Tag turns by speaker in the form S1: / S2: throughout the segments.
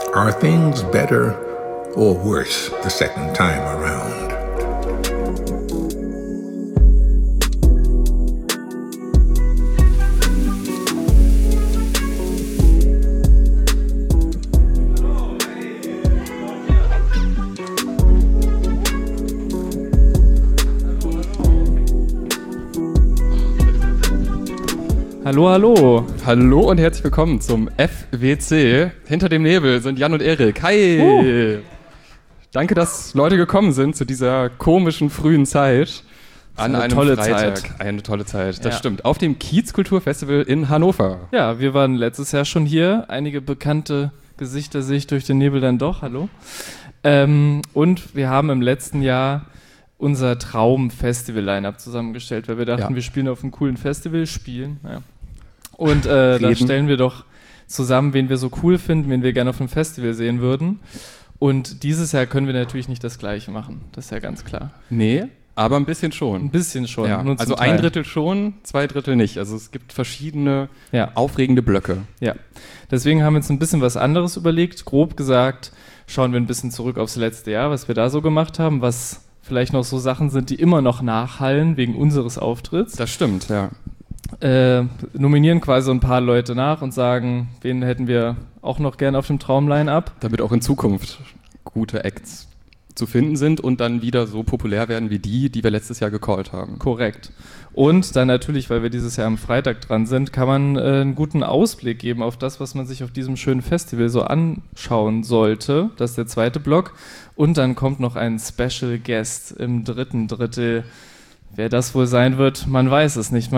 S1: Are things better or worse the second time around?
S2: Hallo, hallo.
S3: Hallo und herzlich willkommen zum FWC. Hinter dem Nebel sind Jan und Erik. Hi! Danke, dass Leute gekommen sind zu dieser komischen frühen Zeit. An einem Freitag. Eine tolle Zeit, das stimmt. Auf dem Kiezkulturfestival in Hannover.
S2: Ja, wir waren letztes Jahr schon hier. Einige bekannte Gesichter sehe ich durch den Nebel dann doch. Hallo. Und wir haben im letzten Jahr unser Traum-Festival-Line-Up zusammengestellt, weil wir dachten, wir spielen auf einem coolen Festival, ja. Und da stellen wir doch zusammen, wen wir so cool finden, wen wir gerne auf einem Festival sehen würden. Und dieses Jahr können wir natürlich nicht das Gleiche machen, das ist ja ganz klar.
S3: Nee, aber ein bisschen schon.
S2: Ein bisschen schon.
S3: Ja. Also ein Drittel schon, 2 Drittel nicht. Also es gibt verschiedene aufregende Blöcke.
S2: Ja, deswegen haben wir uns ein bisschen was anderes überlegt. Grob gesagt schauen wir ein bisschen zurück aufs letzte Jahr, was wir da so gemacht haben, was vielleicht noch so Sachen sind, die immer noch nachhallen wegen unseres Auftritts.
S3: Das stimmt, ja.
S2: Nominieren quasi so ein paar Leute nach und sagen, wen hätten wir auch noch gerne auf dem Traum-Line-Up.
S3: Damit auch in Zukunft gute Acts zu finden sind und dann wieder so populär werden wie die wir letztes Jahr gecallt haben.
S2: Korrekt. Und dann natürlich, weil wir dieses Jahr am Freitag dran sind, kann man einen guten Ausblick geben auf das, was man sich auf diesem schönen Festival so anschauen sollte. Das ist der zweite Block. Und dann kommt noch ein Special Guest im dritten Drittel. Wer das wohl sein wird, man weiß es nicht.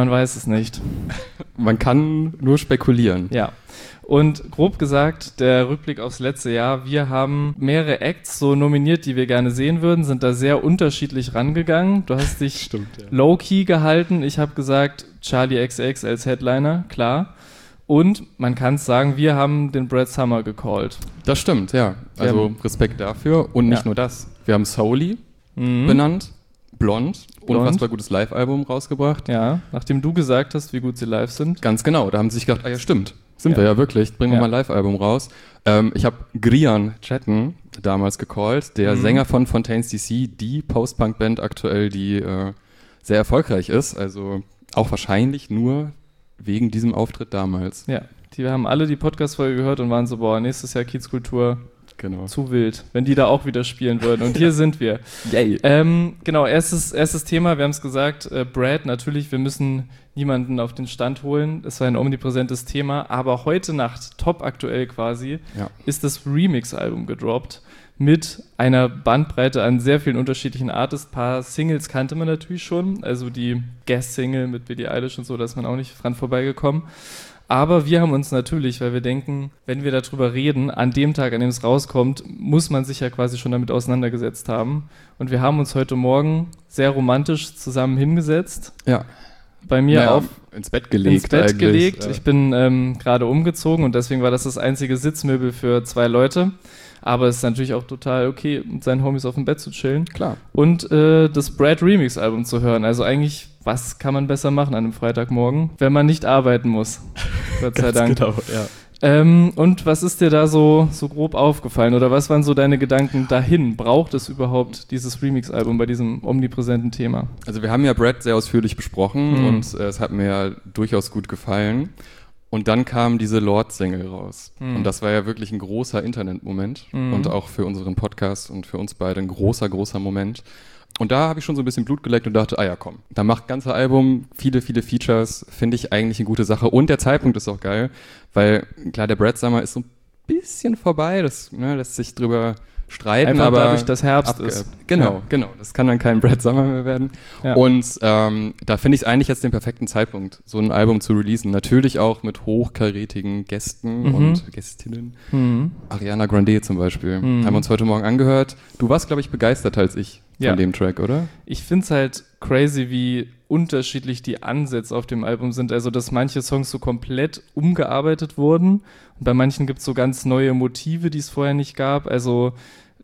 S3: Man kann nur spekulieren.
S2: Ja. Und grob gesagt, der Rückblick aufs letzte Jahr, wir haben mehrere Acts so nominiert, die wir gerne sehen würden, sind da sehr unterschiedlich rangegangen. Du hast dich low-key gehalten. Ich habe gesagt, Charli XCX als Headliner, klar. Und man kann es sagen, wir haben den Brad Summer gecallt.
S3: Das stimmt, ja. Also Respekt dafür. Und nicht nur das. Wir haben Soully benannt, Blond, unfassbar gutes Live-Album rausgebracht.
S2: Ja, nachdem du gesagt hast, wie gut sie live sind.
S3: Ganz genau, da haben sie sich gedacht, ja stimmt, sind wir ja wirklich, bringen wir mal ein Live-Album raus. Ich habe Grian Chatten damals gecallt, der Sänger von Fontaines DC, die Post-Punk-Band aktuell, die sehr erfolgreich ist, also auch wahrscheinlich nur wegen diesem Auftritt damals.
S2: Ja, wir haben alle die Podcast-Folge gehört und waren so, nächstes Jahr Kiezkultur.
S3: Genau.
S2: Zu wild, wenn die da auch wieder spielen würden. Und hier sind wir.
S3: Yay.
S2: Genau, erstes Thema, wir haben es gesagt, Brad, natürlich, wir müssen niemanden auf den Stand holen. Es war ein omnipräsentes Thema, aber heute Nacht, top aktuell quasi, ist das Remix-Album gedroppt mit einer Bandbreite an sehr vielen unterschiedlichen Artists. Ein paar Singles kannte man natürlich schon, also die Guest-Single mit Billie Eilish und so, da ist man auch nicht dran vorbeigekommen. Aber wir haben uns natürlich, weil wir denken, wenn wir darüber reden, an dem Tag, an dem es rauskommt, muss man sich ja quasi schon damit auseinandergesetzt haben. Und wir haben uns heute Morgen sehr romantisch zusammen hingesetzt.
S3: Ja.
S2: Bei mir
S3: ins Bett gelegt. Ja.
S2: Ich bin gerade umgezogen und deswegen war das einzige Sitzmöbel für 2 Leute. Aber es ist natürlich auch total okay, mit seinen Homies auf dem Bett zu chillen.
S3: Klar.
S2: Und das Brad Remix-Album zu hören. Also eigentlich, was kann man besser machen an einem Freitagmorgen, wenn man nicht arbeiten muss? Gott sei Dank.
S3: Genau, ja.
S2: Und was ist dir da so grob aufgefallen? Oder was waren so deine Gedanken dahin? Braucht es überhaupt dieses Remix-Album bei diesem omnipräsenten Thema?
S3: Also wir haben ja Brad sehr ausführlich besprochen und es hat mir ja durchaus gut gefallen. Und dann kam diese Lord-Single raus. Und das war ja wirklich ein großer Internetmoment und auch für unseren Podcast und für uns beide ein großer, großer Moment. Und da habe ich schon so ein bisschen Blut geleckt und dachte, ja komm, da macht ganze Album, viele, viele Features, finde ich eigentlich eine gute Sache. Und der Zeitpunkt ist auch geil, weil klar, der Brad Summer ist so ein bisschen vorbei, das lässt sich drüber streiten,
S2: einfach
S3: aber
S2: dadurch, dass Herbst ist.
S3: Genau, das kann dann kein Brad Summer mehr werden. Ja. Und da finde ich es eigentlich jetzt den perfekten Zeitpunkt, so ein Album zu releasen. Natürlich auch mit hochkarätigen Gästen und Gästinnen. Ariana Grande zum Beispiel. Haben wir uns heute Morgen angehört. Du warst, glaube ich, begeisterter als ich von dem Track, oder?
S2: Ich finde es halt crazy, wie unterschiedlich die Ansätze auf dem Album sind. Also, dass manche Songs so komplett umgearbeitet wurden und bei manchen gibt es so ganz neue Motive, die es vorher nicht gab. Also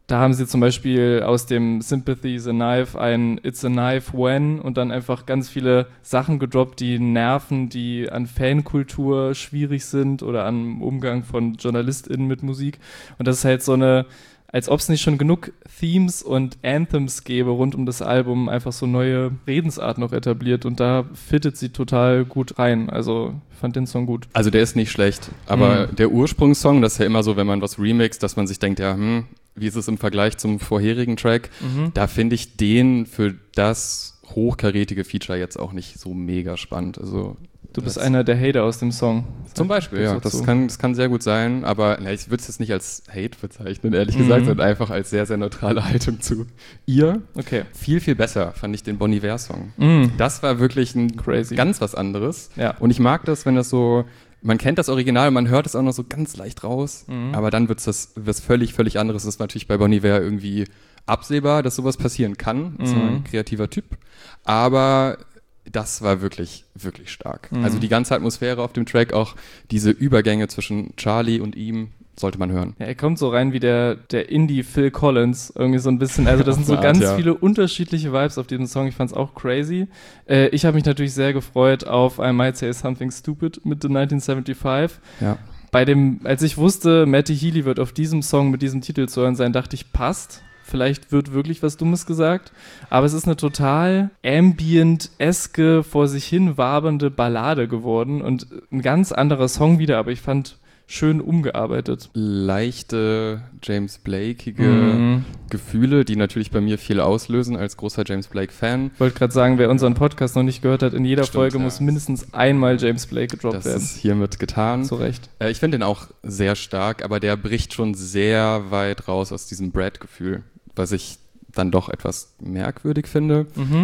S2: Da haben sie zum Beispiel aus dem Sympathy is a Knife ein It's a Knife When und dann einfach ganz viele Sachen gedroppt, die nerven, die an Fankultur schwierig sind oder am Umgang von JournalistInnen mit Musik. Und das ist halt so eine, als ob es nicht schon genug Themes und Anthems gäbe rund um das Album, einfach so neue Redensart noch etabliert und da fittet sie total gut rein. Also ich fand den Song gut.
S3: Also der ist nicht schlecht, aber der Ursprungssong, das ist ja immer so, wenn man was remixt, dass man sich denkt, ja, wie ist es im Vergleich zum vorherigen Track? Da finde ich den für das hochkarätige Feature jetzt auch nicht so mega spannend. Also
S2: du bist einer der Hater aus dem Song.
S3: Zum Beispiel, ja. Das kann sehr gut sein, aber ich würde es jetzt nicht als Hate bezeichnen, ehrlich gesagt, sondern einfach als sehr, sehr neutrale Haltung zu ihr.
S2: Okay.
S3: Viel, viel besser fand ich den Bon Iver-Song. Das war wirklich ein ganz was anderes.
S2: Ja.
S3: Und ich mag das, wenn das so, man kennt das Original, man hört es auch noch so ganz leicht raus, aber dann wird es was völlig, völlig anderes. Das ist natürlich bei Bon Iver irgendwie absehbar, dass sowas passieren kann. Das ist ein kreativer Typ. Aber das war wirklich, wirklich stark. Also die ganze Atmosphäre auf dem Track, auch diese Übergänge zwischen Charlie und ihm, sollte man hören.
S2: Ja, er kommt so rein wie der Indie Phil Collins, irgendwie so ein bisschen, also das sind so ganz viele unterschiedliche Vibes auf diesem Song, ich fand's auch crazy. Ich habe mich natürlich sehr gefreut auf I Might Say Something Stupid mit The 1975.
S3: Ja.
S2: Als ich wusste, Matty Healy wird auf diesem Song mit diesem Titel zu hören sein, dachte ich, passt. Vielleicht wird wirklich was Dummes gesagt, aber es ist eine total ambient-eske, vor sich hin wabernde Ballade geworden und ein ganz anderer Song wieder, aber ich fand schön umgearbeitet.
S3: Leichte James Blake-ige Gefühle, die natürlich bei mir viel auslösen als großer James Blake-Fan.
S2: Ich wollte gerade sagen, wer unseren Podcast noch nicht gehört hat, in jeder Folge muss mindestens einmal James Blake gedroppt werden.
S3: Das ist hiermit getan.
S2: Zu Recht.
S3: Ich finde den auch sehr stark, aber der bricht schon sehr weit raus aus diesem Brad-Gefühl, was ich dann doch etwas merkwürdig finde.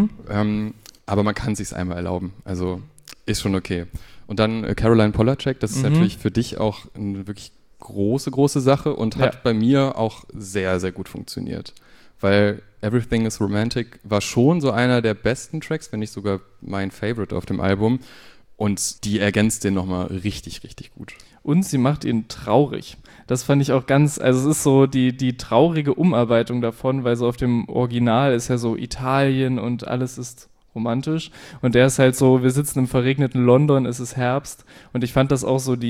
S3: Aber man kann es sich einmal erlauben. Also ist schon okay. Und dann Caroline Polachek, das ist natürlich für dich auch eine wirklich große, große Sache und hat bei mir auch sehr, sehr gut funktioniert. Weil Everything is Romantic war schon so einer der besten Tracks, wenn nicht sogar mein Favorite auf dem Album. Und die ergänzt den nochmal richtig, richtig gut.
S2: Und sie macht ihn traurig. Das fand ich auch ganz, also es ist so die traurige Umarbeitung davon, weil so auf dem Original ist ja so Italien und alles ist romantisch. Und der ist halt so, wir sitzen im verregneten London, es ist Herbst. Und ich fand das auch so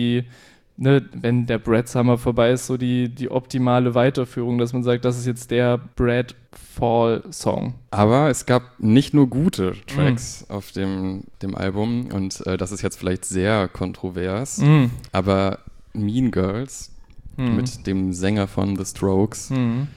S2: wenn der Brad Summer vorbei ist, so die optimale Weiterführung, dass man sagt, das ist jetzt der Brad Fall-Song.
S3: Aber es gab nicht nur gute Tracks auf dem Album und das ist jetzt vielleicht sehr kontrovers, aber Mean Girls mit dem Sänger von The Strokes,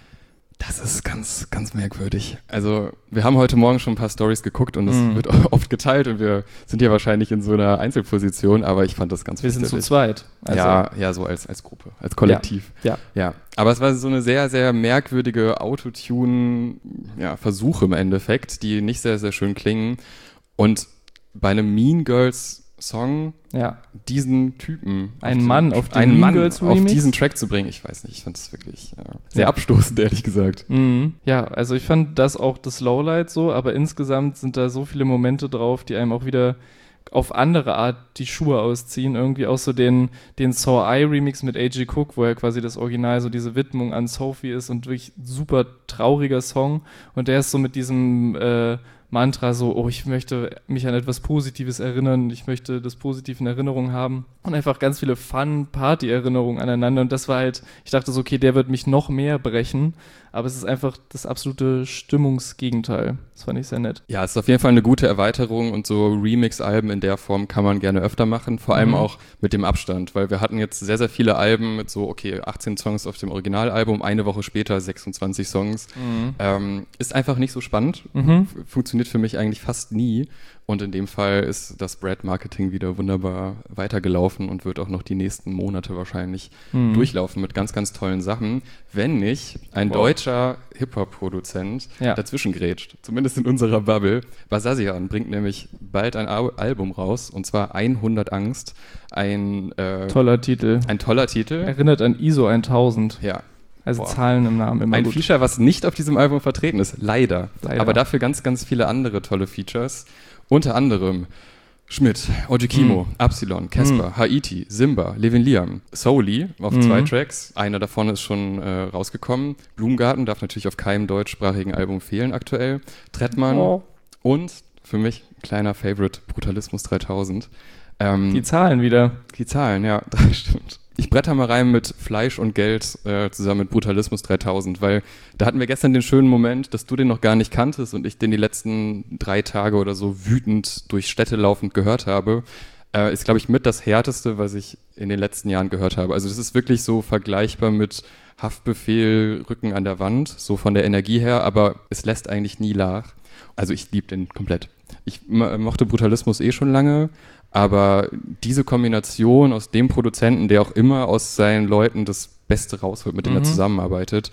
S3: das ist ganz, ganz merkwürdig. Also wir haben heute Morgen schon ein paar Storys geguckt und das wird oft geteilt und wir sind ja wahrscheinlich in so einer Einzelposition, aber ich fand das ganz
S2: Wir sind zu zweit.
S3: Also ja, so als Gruppe, als Kollektiv. Ja. Aber es war so eine sehr, sehr merkwürdige Autotune-Versuche im Endeffekt, die nicht sehr, sehr schön klingen. Und bei einem Mean Girls Song diesen Typen
S2: auf diesen
S3: Track zu bringen, ich weiß nicht, ich fand das wirklich sehr abstoßend, ehrlich gesagt.
S2: Ja, also ich fand das auch das Lowlight so, aber insgesamt sind da so viele Momente drauf, die einem auch wieder auf andere Art die Schuhe ausziehen. Irgendwie auch so den Saw I Remix mit A.G. Cook, wo ja quasi das Original so diese Widmung an Sophie ist und wirklich super trauriger Song und der ist so mit diesem Mantra so, ich möchte mich an etwas Positives erinnern, ich möchte das Positive in Erinnerung haben und einfach ganz viele Fun-Party-Erinnerungen aneinander und das war halt, ich dachte so, okay, der wird mich noch mehr brechen, aber es ist einfach das absolute Stimmungsgegenteil. Das fand ich sehr nett.
S3: Ja, es ist auf jeden Fall eine gute Erweiterung und so Remix-Alben in der Form kann man gerne öfter machen, vor allem auch mit dem Abstand, weil wir hatten jetzt sehr, sehr viele Alben mit so, 18 Songs auf dem Originalalbum, eine Woche später 26 Songs. Ist einfach nicht so spannend, funktioniert für mich eigentlich fast nie und in dem Fall ist das Brad-Marketing wieder wunderbar weitergelaufen und wird auch noch die nächsten Monate wahrscheinlich durchlaufen mit ganz, ganz tollen Sachen, wenn nicht ein deutscher Hip-Hop-Produzent dazwischen grätscht, zumindest in unserer Bubble. Basazian bringt nämlich bald ein Album raus und zwar 100 Angst, ein
S2: toller Titel.
S3: Ein toller Titel.
S2: Erinnert an ISO 1000.
S3: Ja.
S2: Also Zahlen im Namen immer
S3: ein
S2: gut.
S3: Feature, was nicht auf diesem Album vertreten ist, leider. Aber dafür ganz, ganz viele andere tolle Features. Unter anderem Schmidt, Oji Kimo, Absilon, Casper, Haiti, Simba, Levin Liam, Souli auf 2 Tracks. Einer davon ist schon rausgekommen. Blumengarten darf natürlich auf keinem deutschsprachigen Album fehlen aktuell. Trettmann und für mich kleiner Favorite, Brutalismus 3000.
S2: Die Zahlen wieder.
S3: Die Zahlen, ja, das stimmt. Ich bretter mal rein mit Fleisch und Geld zusammen mit Brutalismus 3000, weil da hatten wir gestern den schönen Moment, dass du den noch gar nicht kanntest und ich den die letzten 3 Tage oder so wütend durch Städte laufend gehört habe. Ist, glaube ich, mit das Härteste, was ich in den letzten Jahren gehört habe. Also das ist wirklich so vergleichbar mit Haftbefehl, Rücken an der Wand, so von der Energie her, aber es lässt eigentlich nie nach. Also ich liebe den komplett. Ich mochte Brutalismus schon lange, aber diese Kombination aus dem Produzenten, der auch immer aus seinen Leuten das Beste rausholt, mit denen er zusammenarbeitet,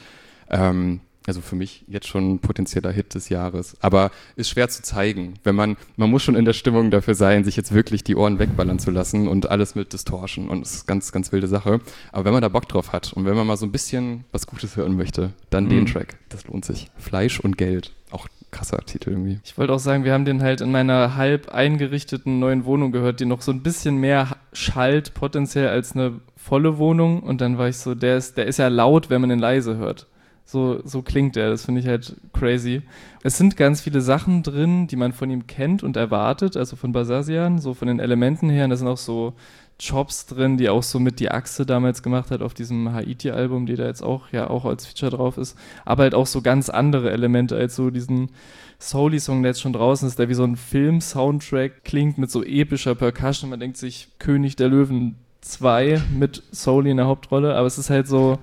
S3: also für mich jetzt schon ein potenzieller Hit des Jahres. Aber ist schwer zu zeigen. Man muss schon in der Stimmung dafür sein, sich jetzt wirklich die Ohren wegballern zu lassen und alles mit Distortion. Und das ist ganz, ganz wilde Sache. Aber wenn man da Bock drauf hat und wenn man mal so ein bisschen was Gutes hören möchte, dann den Track. Das lohnt sich. Fleisch und Geld. Auch krasser Titel irgendwie.
S2: Ich wollte auch sagen, wir haben den halt in meiner halb eingerichteten neuen Wohnung gehört, die noch so ein bisschen mehr schallt potenziell als eine volle Wohnung. Und dann war ich so, der ist ja laut, wenn man ihn leise hört. So klingt der, das finde ich halt crazy. Es sind ganz viele Sachen drin, die man von ihm kennt und erwartet, also von Basazian, so von den Elementen her. Und da sind auch so Chops drin, die auch so mit die Achse damals gemacht hat auf diesem Haiti-Album, die da jetzt auch als Feature drauf ist. Aber halt auch so ganz andere Elemente als so diesen Soul-Song, der jetzt schon draußen ist, der wie so ein Film-Soundtrack klingt mit so epischer Percussion. Man denkt sich König der Löwen 2 mit Soul in der Hauptrolle, aber es ist halt so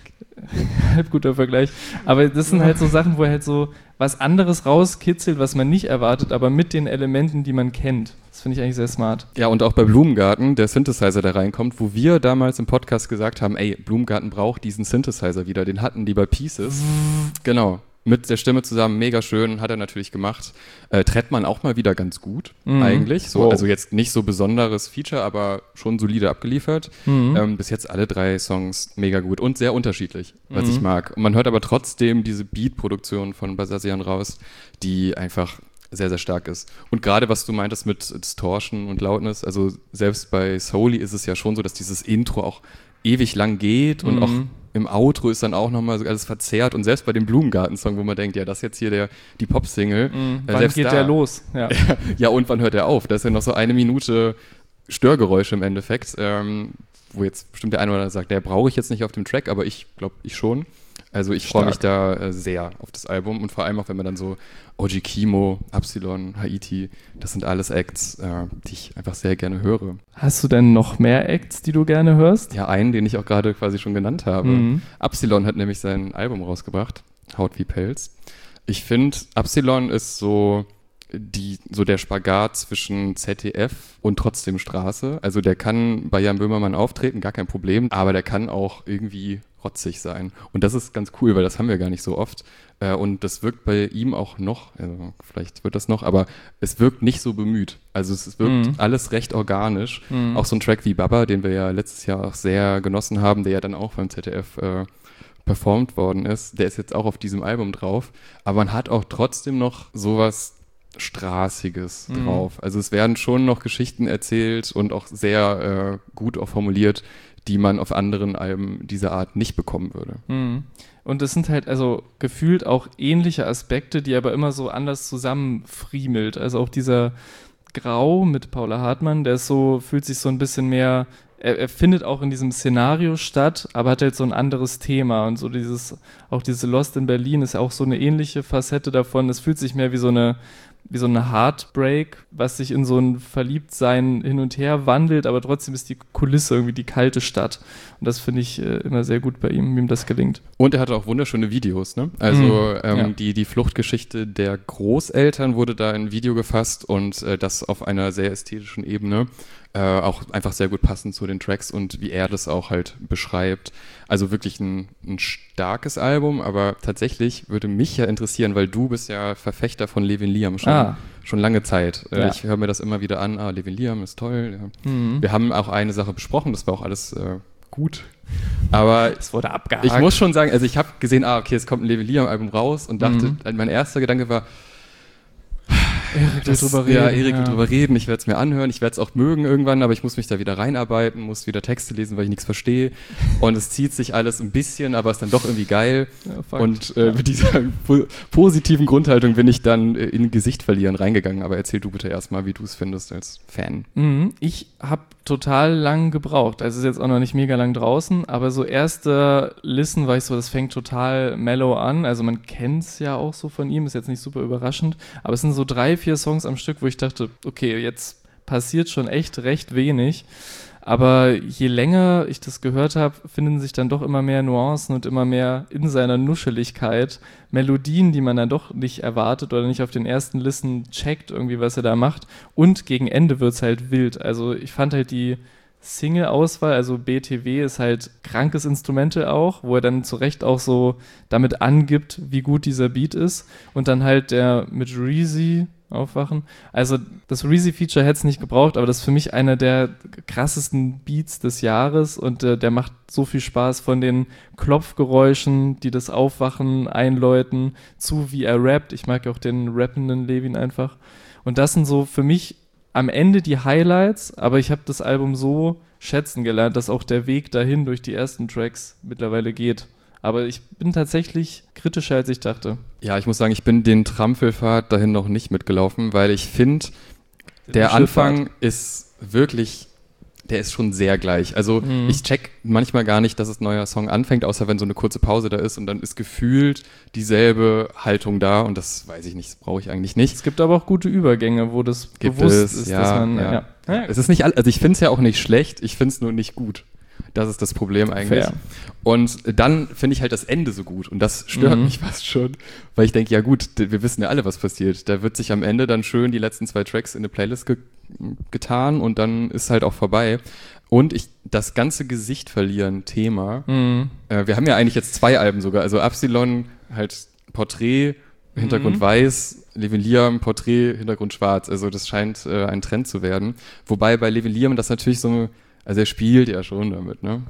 S2: halb guter Vergleich. Aber das sind halt so Sachen, wo er halt so was anderes rauskitzelt, was man nicht erwartet, aber mit den Elementen, die man kennt. Das finde ich eigentlich sehr smart.
S3: Ja, und auch bei Blumengarten, der Synthesizer, der reinkommt, wo wir damals im Podcast gesagt haben, ey, Blumengarten braucht diesen Synthesizer wieder. Den hatten die bei Pieces. Genau. Mit der Stimme zusammen, mega schön, hat er natürlich gemacht. Trettmann auch mal wieder ganz gut, eigentlich. So, also jetzt nicht so besonderes Feature, aber schon solide abgeliefert. Bis jetzt alle 3 Songs mega gut und sehr unterschiedlich, was ich mag. Und man hört aber trotzdem diese Beat-Produktion von Basazian raus, die einfach sehr, sehr stark ist. Und gerade was du meintest mit Distortion und Lautness, also selbst bei Souli ist es ja schon so, dass dieses Intro auch ewig lang geht und auch im Outro ist dann auch nochmal so alles verzerrt und selbst bei dem Blumengarten-Song, wo man denkt, ja, das ist jetzt hier die Pop-Single.
S2: Wann geht der los?
S3: Ja. Ja, und wann hört er auf? Da ist ja noch so 1 Minute Störgeräusche im Endeffekt, wo jetzt bestimmt der eine oder andere sagt, der brauche ich jetzt nicht auf dem Track, aber ich glaube, ich schon. Also ich freue mich da sehr auf das Album und vor allem auch, wenn man dann so Oji Kimo, Absilon, Haiti, das sind alles Acts, die ich einfach sehr gerne höre.
S2: Hast du denn noch mehr Acts, die du gerne hörst?
S3: Ja, einen, den ich auch gerade quasi schon genannt habe. Absilon hat nämlich sein Album rausgebracht, Haut wie Pelz. Ich finde, Absilon ist so der Spagat zwischen ZDF und trotzdem Straße. Also der kann bei Jan Böhmermann auftreten, gar kein Problem, aber der kann auch irgendwie rotzig sein. Und das ist ganz cool, weil das haben wir gar nicht so oft. Und das wirkt bei ihm auch noch, also vielleicht wird das noch, aber es wirkt nicht so bemüht. Also es wirkt alles recht organisch. Auch so ein Track wie Baba, den wir ja letztes Jahr auch sehr genossen haben, der ja dann auch beim ZDF performt worden ist, der ist jetzt auch auf diesem Album drauf. Aber man hat auch trotzdem noch sowas Straßiges drauf. Also es werden schon noch Geschichten erzählt und auch sehr gut auch formuliert, die man auf anderen Alben dieser Art nicht bekommen würde.
S2: Und es sind halt also gefühlt auch ähnliche Aspekte, die aber immer so anders zusammenfriemelt. Also auch dieser Grau mit Paula Hartmann, der ist so, fühlt sich so ein bisschen mehr, er findet auch in diesem Szenario statt, aber hat halt so ein anderes Thema und so dieses Lost in Berlin ist ja auch so eine ähnliche Facette davon. Es fühlt sich mehr wie so eine Heartbreak, was sich in so ein Verliebtsein hin und her wandelt, aber trotzdem ist die Kulisse irgendwie die kalte Stadt. Und das finde ich immer sehr gut bei ihm, wie ihm das gelingt.
S3: Und er hatte auch wunderschöne Videos, ne? Also die Fluchtgeschichte der Großeltern wurde da in ein Video gefasst und das auf einer sehr ästhetischen Ebene. Auch einfach sehr gut passend zu den Tracks und wie er das auch halt beschreibt. Also wirklich ein starkes Album, aber tatsächlich würde mich ja interessieren, weil du bist ja Verfechter von Levin Liam schon lange Zeit. Ich höre mir das immer wieder an, Levin Liam ist toll. Ja. Wir haben auch eine Sache besprochen, das war auch alles gut. Aber
S2: es wurde abgehakt.
S3: Ich muss schon sagen, also ich habe gesehen, okay, es kommt ein Levin Liam Album raus und dachte, mein erster Gedanke war,
S2: Erik will drüber reden.
S3: Ja, Erik will drüber reden, ich werde es mir anhören, ich werde es auch mögen irgendwann, aber ich muss mich da wieder reinarbeiten, muss wieder Texte lesen, weil ich nichts verstehe und es zieht sich alles ein bisschen, aber ist dann doch irgendwie geil und mit dieser positiven Grundhaltung bin ich dann in Gesicht verlieren reingegangen, aber erzähl du bitte erstmal, wie du es findest als Fan.
S2: Ich habe total lang gebraucht, also ist jetzt auch noch nicht mega lang draußen, aber so erste Listen war ich so, das fängt total mellow an, also man kennt es ja auch so von ihm, ist jetzt nicht super überraschend, aber es sind so 3-4 Songs am Stück, wo ich dachte, okay, jetzt passiert schon echt recht wenig, aber je länger ich das gehört habe, finden sich dann doch immer mehr Nuancen und immer mehr in seiner Nuscheligkeit Melodien, die man dann doch nicht erwartet oder nicht auf den ersten Listen checkt, irgendwie, was er da macht, und gegen Ende wird es halt wild, also ich fand halt die Single-Auswahl, also BTW ist halt krankes Instrumente auch, wo er dann zu Recht auch so damit angibt, wie gut dieser Beat ist. Und dann halt der mit Reezy aufwachen. Also das Reezy-Feature hätte es nicht gebraucht, aber das ist für mich einer der krassesten Beats des Jahres und der macht so viel Spaß von den Klopfgeräuschen, die das Aufwachen einläuten, zu wie er rappt. Ich mag ja auch den rappenden Levin einfach. Und das sind so für mich am Ende die Highlights, aber ich habe das Album so schätzen gelernt, dass auch der Weg dahin durch die ersten Tracks mittlerweile geht. Aber ich bin tatsächlich kritischer, als ich dachte.
S3: Ja, ich muss sagen, ich bin den Trampelpfad dahin noch nicht mitgelaufen, weil ich finde, der Anfang ist wirklich, der ist schon sehr gleich. Also ich check manchmal gar nicht, dass es ein neuer Song anfängt, außer wenn so eine kurze Pause da ist und dann ist gefühlt dieselbe Haltung da und das weiß ich nicht, das brauche ich eigentlich nicht.
S2: Es gibt aber auch gute Übergänge, wo das bewusst ist, dass man...
S3: Ja. Es ist nicht, also ich finde es ja auch nicht schlecht, ich finde es nur nicht gut. Das ist das Problem eigentlich.
S2: Fair.
S3: Und dann finde ich halt das Ende so gut und das stört mich fast schon, weil ich denke, ja gut, wir wissen ja alle, was passiert. Da wird sich am Ende dann schön die letzten 2 Tracks in eine Playlist getan und dann ist halt auch vorbei. Und das ganze Gesicht verlieren Thema, wir haben ja eigentlich jetzt 2 Alben sogar, also Absilon halt Porträt, Hintergrund weiß, Levin Liam, Porträt, Hintergrund schwarz, also das scheint ein Trend zu werden. Wobei bei Levin Liam das natürlich so, also er spielt ja schon damit, ne?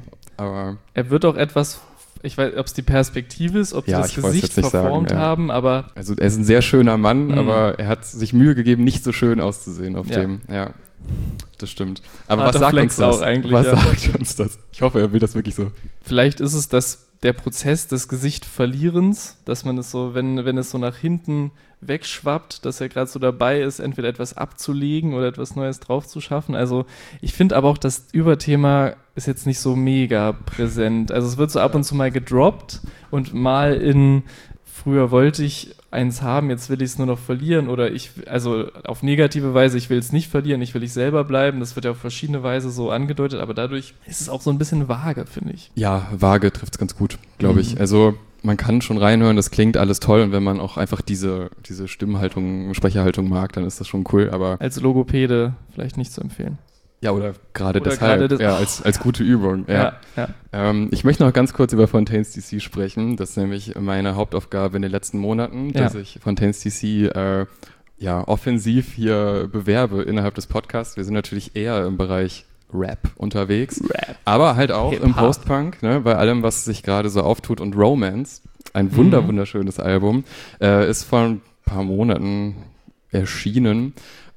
S3: Aber
S2: er wird auch etwas, ich weiß, ob es die Perspektive ist, ob die das Gesicht verformt haben, aber...
S3: Also er ist ein sehr schöner Mann, aber er hat sich Mühe gegeben, nicht so schön auszusehen auf dem, ja. Das stimmt. Aber was sagt uns das? Was sagt uns das? Ich hoffe, er will das wirklich so.
S2: Vielleicht ist es der Prozess des Gesichtverlierens, dass man es so, wenn es so nach hinten wegschwappt, dass er gerade so dabei ist, entweder etwas abzulegen oder etwas Neues drauf zu schaffen. Also ich finde aber auch, das Überthema ist jetzt nicht so mega präsent. Also es wird so ab und zu mal gedroppt und mal in früher wollte ich eins haben, jetzt will ich es nur noch verlieren oder also auf negative Weise, ich will es nicht verlieren, ich will ich selber bleiben. Das wird ja auf verschiedene Weise so angedeutet, aber dadurch ist es auch so ein bisschen vage, finde ich.
S3: Ja, vage trifft es ganz gut, glaube ich. Also man kann schon reinhören, das klingt alles toll und wenn man auch einfach diese Stimmhaltung, Sprecherhaltung mag, dann ist das schon cool, aber...
S2: Als Logopäde vielleicht nicht zu empfehlen.
S3: Ja, oder gerade deshalb, als gute Übung. Ja. Ich möchte noch ganz kurz über Fontaines DC sprechen. Das ist nämlich meine Hauptaufgabe in den letzten Monaten, dass ich Fontaines DC offensiv hier bewerbe innerhalb des Podcasts. Wir sind natürlich eher im Bereich Rap unterwegs, aber halt auch Hip-Hop. Im Post-Punk, ne, bei allem, was sich gerade so auftut. Und Romance, ein wunderschönes Album, ist vor ein paar Monaten erschienen.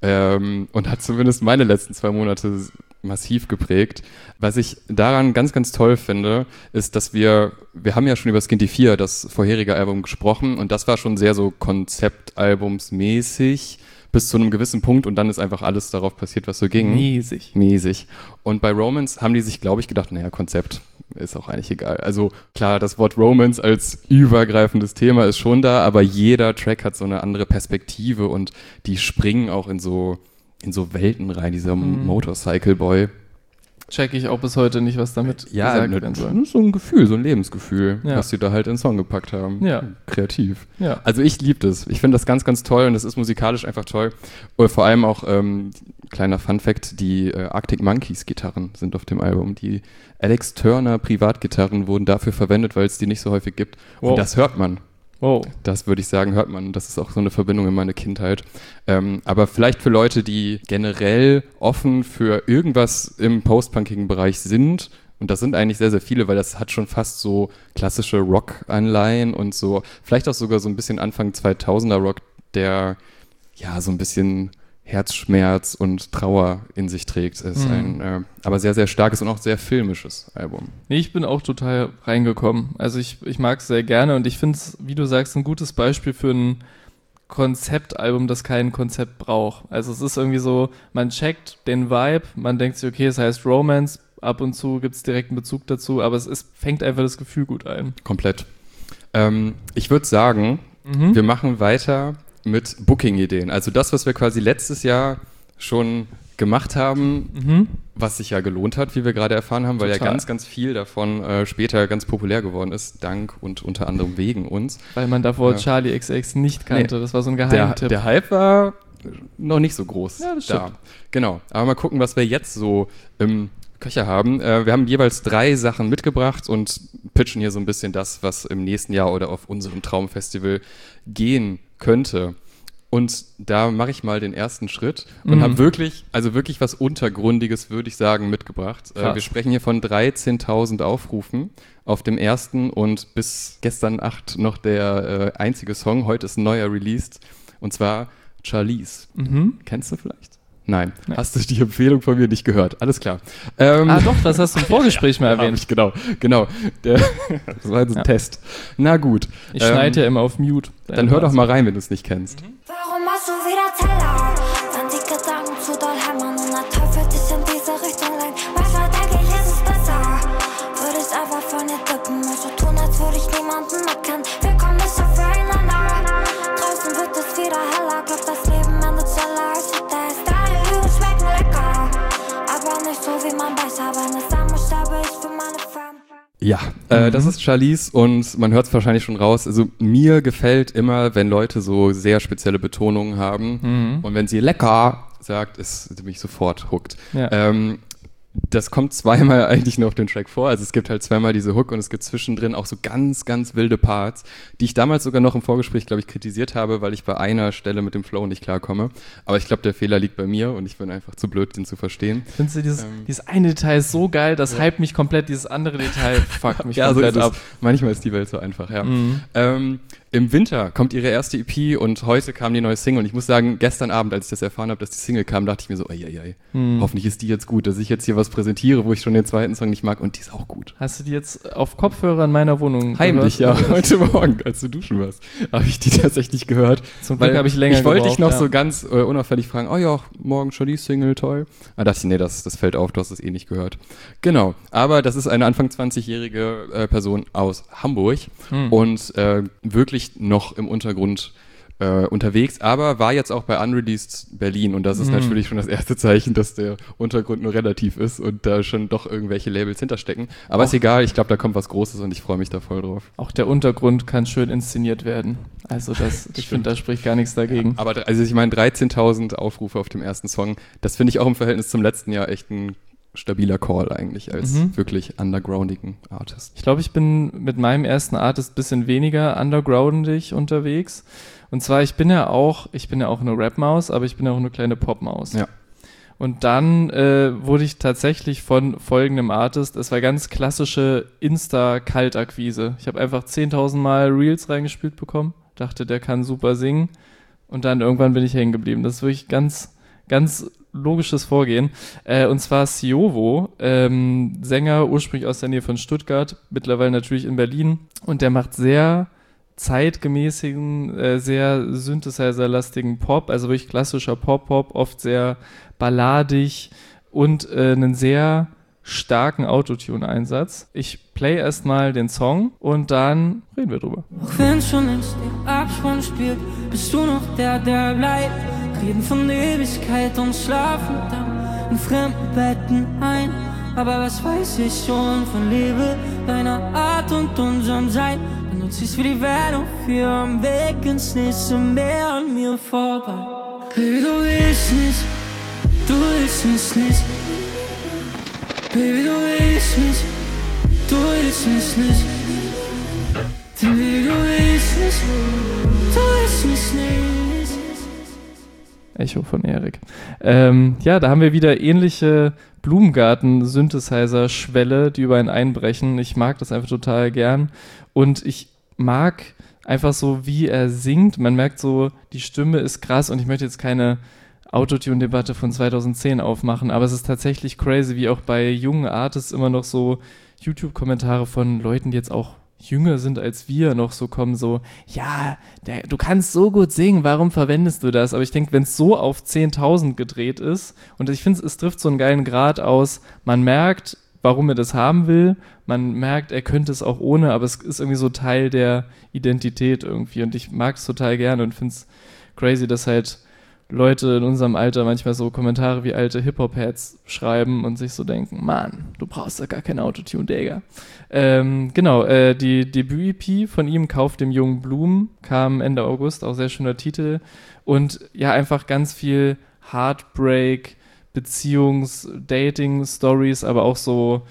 S3: Und hat zumindest meine letzten 2 Monate massiv geprägt. Was ich daran ganz, ganz toll finde, ist, dass wir haben ja schon über Skinty 4, das vorherige Album, gesprochen und das war schon sehr so konzeptalbumsmäßig bis zu einem gewissen Punkt und dann ist einfach alles darauf passiert, was so ging. Mäßig. Und bei Romance haben die sich, glaube ich, gedacht, naja, Konzept ist auch eigentlich egal. Also klar, das Wort Romance als übergreifendes Thema ist schon da, aber jeder Track hat so eine andere Perspektive und die springen auch in so Welten rein, dieser Motorcycle Boy.
S2: Check ich auch bis heute nicht, was damit gesagt werden soll.
S3: So ein Gefühl, so ein Lebensgefühl, was sie da halt in den Song gepackt haben.
S2: Ja.
S3: Kreativ.
S2: Ja.
S3: Also ich liebe das. Ich finde das ganz, ganz toll und es ist musikalisch einfach toll. Und vor allem auch, kleiner Funfact, die Arctic Monkeys Gitarren sind auf dem Album. Die Alex Turner Privatgitarren wurden dafür verwendet, weil es die nicht so häufig gibt. Wow. Und das hört man.
S2: Wow.
S3: Das würde ich sagen, hört man. Das ist auch so eine Verbindung in meine Kindheit. Aber vielleicht für Leute, die generell offen für irgendwas im postpunkigen Bereich sind, und das sind eigentlich sehr, sehr viele, weil das hat schon fast so klassische Rock-Anleihen und so, vielleicht auch sogar so ein bisschen Anfang 2000er Rock, der so ein bisschen Herzschmerz und Trauer in sich trägt. Es ist ein aber sehr, sehr starkes und auch sehr filmisches Album.
S2: Nee, ich bin auch total reingekommen. Also ich mag es sehr gerne und ich finde es, wie du sagst, ein gutes Beispiel für ein Konzeptalbum, das kein Konzept braucht. Also es ist irgendwie so, man checkt den Vibe, man denkt sich, okay, es heißt Romance, ab und zu gibt es direkten Bezug dazu, aber fängt einfach das Gefühl gut ein.
S3: Komplett. Ich würde sagen, wir machen weiter mit Booking-Ideen. Also das, was wir quasi letztes Jahr schon gemacht haben, was sich ja gelohnt hat, wie wir gerade erfahren haben, weil ja ganz, ganz viel davon später ganz populär geworden ist, dank und unter anderem wegen uns.
S2: Weil man davor Charli XX nicht kannte, das war so ein Geheimtipp.
S3: Der Hype war noch nicht so groß.
S2: Ja, das stimmt.
S3: Genau, aber mal gucken, was wir jetzt so im Köcher haben. Wir haben jeweils 3 Sachen mitgebracht und pitchen hier so ein bisschen das, was im nächsten Jahr oder auf unserem Traumfestival gehen könnte. Und da mache ich mal den ersten Schritt und habe wirklich was Untergrundiges, würde ich sagen, mitgebracht. Wir sprechen hier von 13.000 Aufrufen auf dem ersten und bis gestern 8 noch der einzige Song. Heute ist ein neuer released und zwar Charlize. Kennst du vielleicht? Nein. Hast du die Empfehlung von mir nicht gehört? Alles klar.
S2: Doch, das hast du im Vorgespräch mal erwähnt.
S3: Genau. Das war jetzt ein Test. Na gut.
S2: Ich schneide ja immer auf Mute.
S3: Dann hör doch mal rein, wenn du es nicht kennst.
S4: Warum machst du wieder Teller? Wenn die Gedanken zu doll hämmern und der Teufel dich in diese Richtung lenkt. Manchmal denke ich, es ist besser. Würde ich einfach von dir tippen, muss so tun, als würde ich niemanden erkennen. Wir kommen nicht aufeinander. Draußen wird es wieder heller, glaub, das Leben endet schneller als ich das. Deine Lügen schmecken lecker, aber nicht so wie man besser. Wenn es sein muss, sterbe ich für meine Fam.
S3: Ja, das ist Charlize und man hört es wahrscheinlich schon raus. Also mir gefällt immer, wenn Leute so sehr spezielle Betonungen haben und wenn sie lecker sagt, ist mich sofort hooked.
S2: Ja.
S3: Das kommt zweimal eigentlich nur auf den Track vor. Also es gibt halt zweimal diese Hook und es gibt zwischendrin auch so ganz, ganz wilde Parts, die ich damals sogar noch im Vorgespräch, glaube ich, kritisiert habe, weil ich bei einer Stelle mit dem Flow nicht klarkomme. Aber ich glaube, der Fehler liegt bei mir und ich bin einfach zu blöd, den zu verstehen.
S2: Findest du dieses eine Detail ist so geil, das hypt mich komplett, dieses andere Detail fuckt mich komplett ab.
S3: Manchmal ist die Welt so einfach, ja. Im Winter kommt ihre erste EP und heute kam die neue Single. Und ich muss sagen, gestern Abend, als ich das erfahren habe, dass die Single kam, dachte ich mir so, hoffentlich ist die jetzt gut, dass ich jetzt hier was präsentiere, wo ich schon den zweiten Song nicht mag und die ist auch gut.
S2: Hast du die jetzt auf Kopfhörer in meiner Wohnung
S3: heimlich
S2: gehört?
S3: Ja, heute Morgen, als du duschen warst, habe ich die tatsächlich gehört.
S2: Zum Glück habe ich länger
S3: gebraucht. Ich wollte dich noch
S2: ja.
S3: so ganz unauffällig fragen, morgen schon die Single, toll. Da dachte ich, nee, das fällt auf, du hast es nicht gehört. Genau, aber das ist eine Anfang 20-jährige Person aus Hamburg und wirklich noch im Untergrund unterwegs, aber war jetzt auch bei Unreleased Berlin und das ist natürlich schon das erste Zeichen, dass der Untergrund nur relativ ist und da schon doch irgendwelche Labels hinterstecken. Aber ist egal, ich glaube, da kommt was Großes und ich freue mich da voll drauf.
S2: Auch der Untergrund kann schön inszeniert werden. Also ich finde, da spricht gar nichts dagegen.
S3: Ja, aber also ich meine, 13.000 Aufrufe auf dem ersten Song, das finde ich auch im Verhältnis zum letzten Jahr echt ein stabiler Call eigentlich als wirklich undergroundigen Artist.
S2: Ich glaube, ich bin mit meinem ersten Artist ein bisschen weniger undergroundig unterwegs. Und zwar, ich bin ja auch eine Rap-Maus, aber ich bin ja auch eine kleine Pop-Maus.
S3: Ja.
S2: Und dann wurde ich tatsächlich von folgendem Artist, es war ganz klassische Insta-Kaltakquise. Ich habe einfach 10.000 Mal Reels reingespielt bekommen, dachte, der kann super singen und dann irgendwann bin ich hängen geblieben. Das ist wirklich ganz, ganz logisches Vorgehen. Und zwar Siovo, Sänger ursprünglich aus der Nähe von Stuttgart, mittlerweile natürlich in Berlin und der macht sehr zeitgemäßigen, sehr Synthesizer-lastigen Pop, also wirklich klassischer Pop-Pop, oft sehr balladig und einen sehr starken Autotune-Einsatz. Ich play erstmal den Song und dann reden wir drüber.
S5: Auch wenn schon längst der Abspann spielt, bist du noch der bleibt. Reden von Ewigkeit und schlafen dann in fremden Betten ein. Aber was weiß ich schon von Liebe, deiner Art und unserem Sein. Benutze ich's für die Welt und für am Weg ins nächste Meer an mir vorbei. Baby, du willst mich nicht. Baby, du willst mich nicht. Baby, du willst mich nicht.
S2: Echo von Erik. Ja, da haben wir wieder ähnliche Blumengarten-Synthesizer-Schwelle, die über einen einbrechen. Ich mag das einfach total gern. Und ich mag einfach so, wie er singt. Man merkt so, die Stimme ist krass und ich möchte jetzt keine Autotune-Debatte von 2010 aufmachen, aber es ist tatsächlich crazy, wie auch bei jungen Artists immer noch so YouTube-Kommentare von Leuten, die jetzt auch jünger sind als wir, noch so kommen, so, ja, du kannst so gut singen, warum verwendest du das? Aber ich denke, wenn es so auf 10.000 gedreht ist, und ich finde, es trifft so einen geilen Grad aus, man merkt, warum er das haben will, man merkt, er könnte es auch ohne, aber es ist irgendwie so Teil der Identität irgendwie und ich mag es total gerne und finde es crazy, dass halt Leute in unserem Alter manchmal so Kommentare wie alte Hip-Hop-Heads schreiben und sich so denken, Mann, du brauchst ja gar kein Autotune, Digga. Die Debüt-EP von ihm, Kauf dem jungen Blumen, kam Ende August, auch sehr schöner Titel und ja, einfach ganz viel Heartbreak, Dating-Stories, aber auch so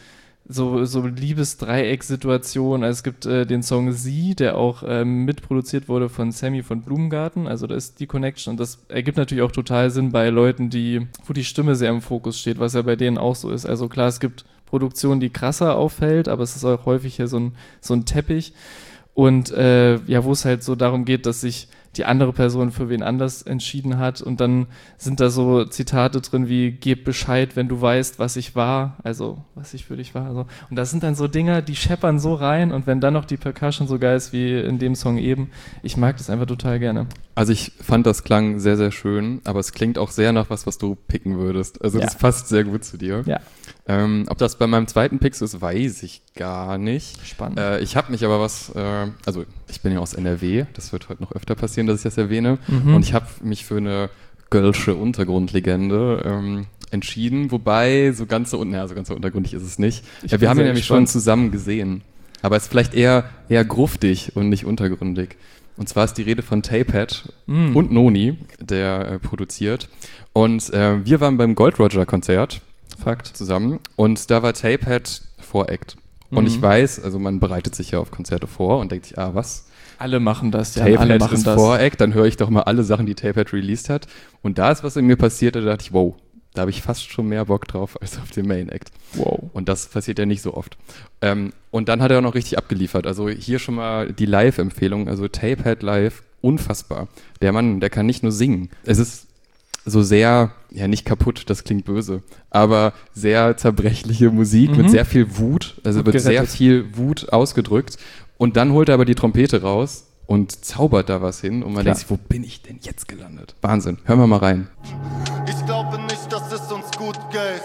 S2: Liebesdreieck-Situationen. Also es gibt den Song Sie, der auch mitproduziert wurde von Sammy von Blumengarten, also da ist die Connection und das ergibt natürlich auch total Sinn bei Leuten, wo die Stimme sehr im Fokus steht, was ja bei denen auch so ist. Also klar, es gibt Produktionen, die krasser auffällt, aber es ist auch häufig hier so ein Teppich und wo es halt so darum geht, dass sich die andere Person für wen anders entschieden hat und dann sind da so Zitate drin wie gib Bescheid, wenn du weißt, was ich war, also was ich für dich war. Also. Und das sind dann so Dinger, die scheppern so rein und wenn dann noch die Percussion so geil ist wie in dem Song eben, ich mag das einfach total gerne.
S3: Also ich fand, das klang sehr, sehr schön, aber es klingt auch sehr nach was du picken würdest. Also das passt sehr gut zu dir.
S2: Ja.
S3: Ob das bei meinem zweiten Pick ist, weiß ich gar nicht.
S2: Spannend.
S3: Ich habe mich aber also ich bin ja aus NRW, das wird heute noch öfter passieren, dass ich das erwähne. Und ich habe mich für eine Gölsche Untergrundlegende entschieden, wobei so ganz so untergründig ist es nicht. Wir haben ihn nämlich schon zusammen gesehen, aber es ist vielleicht eher gruftig und nicht untergründig. Und zwar ist die Rede von Tapehead und Noni, der produziert. Und wir waren beim Gold Roger Konzert.
S2: Fakt.
S3: Zusammen. Und da war Tapehead Voract. Und ich weiß, also man bereitet sich ja auf Konzerte vor und denkt sich, was?
S2: Alle machen das, ja.
S3: Tapehead ist Voract, dann höre ich doch mal alle Sachen, die Tapehead released hat. Und da ist was in mir passiert, da dachte ich, wow, da habe ich fast schon mehr Bock drauf als auf den Main Act.
S2: Wow.
S3: Und das passiert ja nicht so oft. Und dann hat er auch noch richtig abgeliefert. Also hier schon mal die Live-Empfehlung. Also Tapehead live, unfassbar. Der Mann, der kann nicht nur singen. Es ist so sehr, ja nicht kaputt, das klingt böse, aber sehr zerbrechliche Musik mit sehr viel Wut. Also wird sehr viel Wut ausgedrückt. Und dann holt er aber die Trompete raus und zaubert da was hin. Und man denkt sich, wo bin ich denn jetzt gelandet? Wahnsinn. Hören wir mal rein.
S6: Ich glaube nicht, dass es uns gut geht.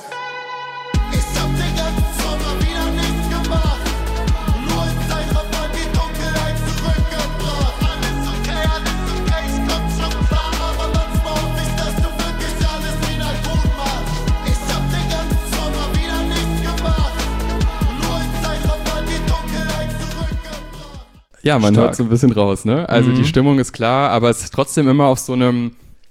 S6: Ich hab den ganzen Sommer wieder nichts gemacht. Nur in Zeitraffer die Dunkelheit zurückgebracht. Alles okay, ich komm schon klar. Aber manchmal hoffe ich, dass du wirklich alles wieder gut machst. Ich hab den ganzen Sommer wieder nichts gemacht. Nur in Zeitraffer die Dunkelheit zurückgebracht.
S3: Ja, man hört so ein bisschen raus, ne? Also die Stimmung ist klar, aber es ist trotzdem immer auf so einem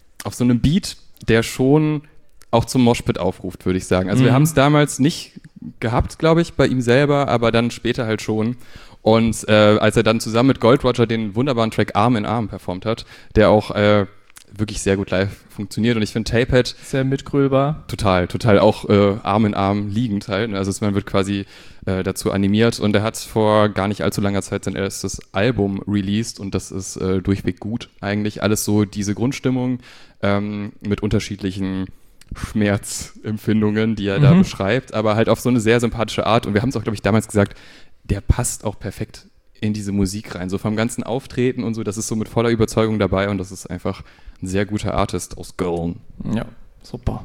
S3: Beat, der schon auch zum Moshpit aufruft, würde ich sagen. Also wir haben es damals nicht gehabt, glaube ich, bei ihm selber, aber dann später halt schon. Und als er dann zusammen mit Gold Roger den wunderbaren Track Arm in Arm performt hat, der auch wirklich sehr gut live funktioniert. Und ich finde Tapehead
S2: sehr mitgrölbar.
S3: Total auch Arm in Arm liegend halt. Also man wird quasi dazu animiert. Und er hat vor gar nicht allzu langer Zeit sein erstes Album released und das ist durchweg gut. Eigentlich alles so diese Grundstimmung mit unterschiedlichen Schmerzempfindungen, die er da beschreibt, aber halt auf so eine sehr sympathische Art. Und wir haben es auch, glaube ich, damals gesagt, der passt auch perfekt in diese Musik rein. So vom ganzen Auftreten und so, das ist so mit voller Überzeugung dabei und das ist einfach ein sehr guter Artist aus Köln.
S2: Ja, super.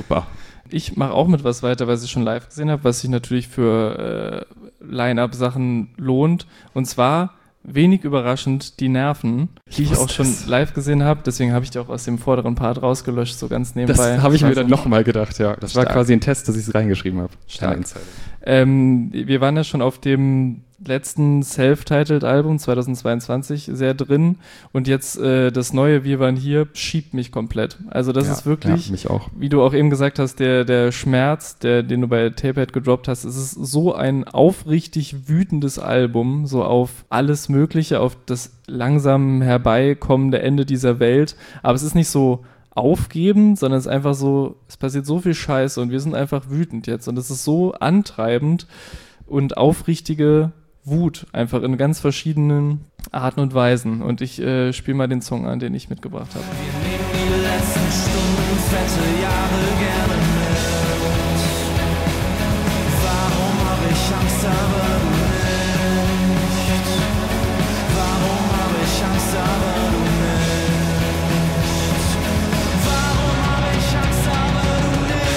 S2: Ich mache auch mit was weiter, was ich schon live gesehen habe, was sich natürlich für Line-Up-Sachen lohnt. Und zwar, wenig überraschend, die Nerven, die ich auch schon live gesehen habe. Deswegen habe ich die auch aus dem vorderen Part rausgelöscht, so ganz nebenbei.
S3: Das habe ich mir dann nochmal gedacht, ja. Das war quasi ein Test, dass ich es reingeschrieben habe.
S2: Stark. Wir waren ja schon auf dem letzten Self-Titled-Album 2022 sehr drin und jetzt das neue Wir waren hier schiebt mich komplett. Also das ist wirklich,
S3: mich auch.
S2: Wie du auch eben gesagt hast, der Schmerz, den du bei Tapehead gedroppt hast, es ist so ein aufrichtig wütendes Album, so auf alles Mögliche, auf das langsam herbeikommende Ende dieser Welt, aber es ist nicht so aufgeben, sondern es ist einfach so, es passiert so viel Scheiße und wir sind einfach wütend jetzt und es ist so antreibend und aufrichtige Wut, einfach in ganz verschiedenen Arten und Weisen. Und ich spiele mal den Song an, den ich mitgebracht habe.
S5: Wir nehmen die letzten Stunden, fette Jahre gerne mit. Warum hab ich Angst, aber du nicht? Warum hab ich Angst, aber du nicht? Warum hab ich Angst, aber du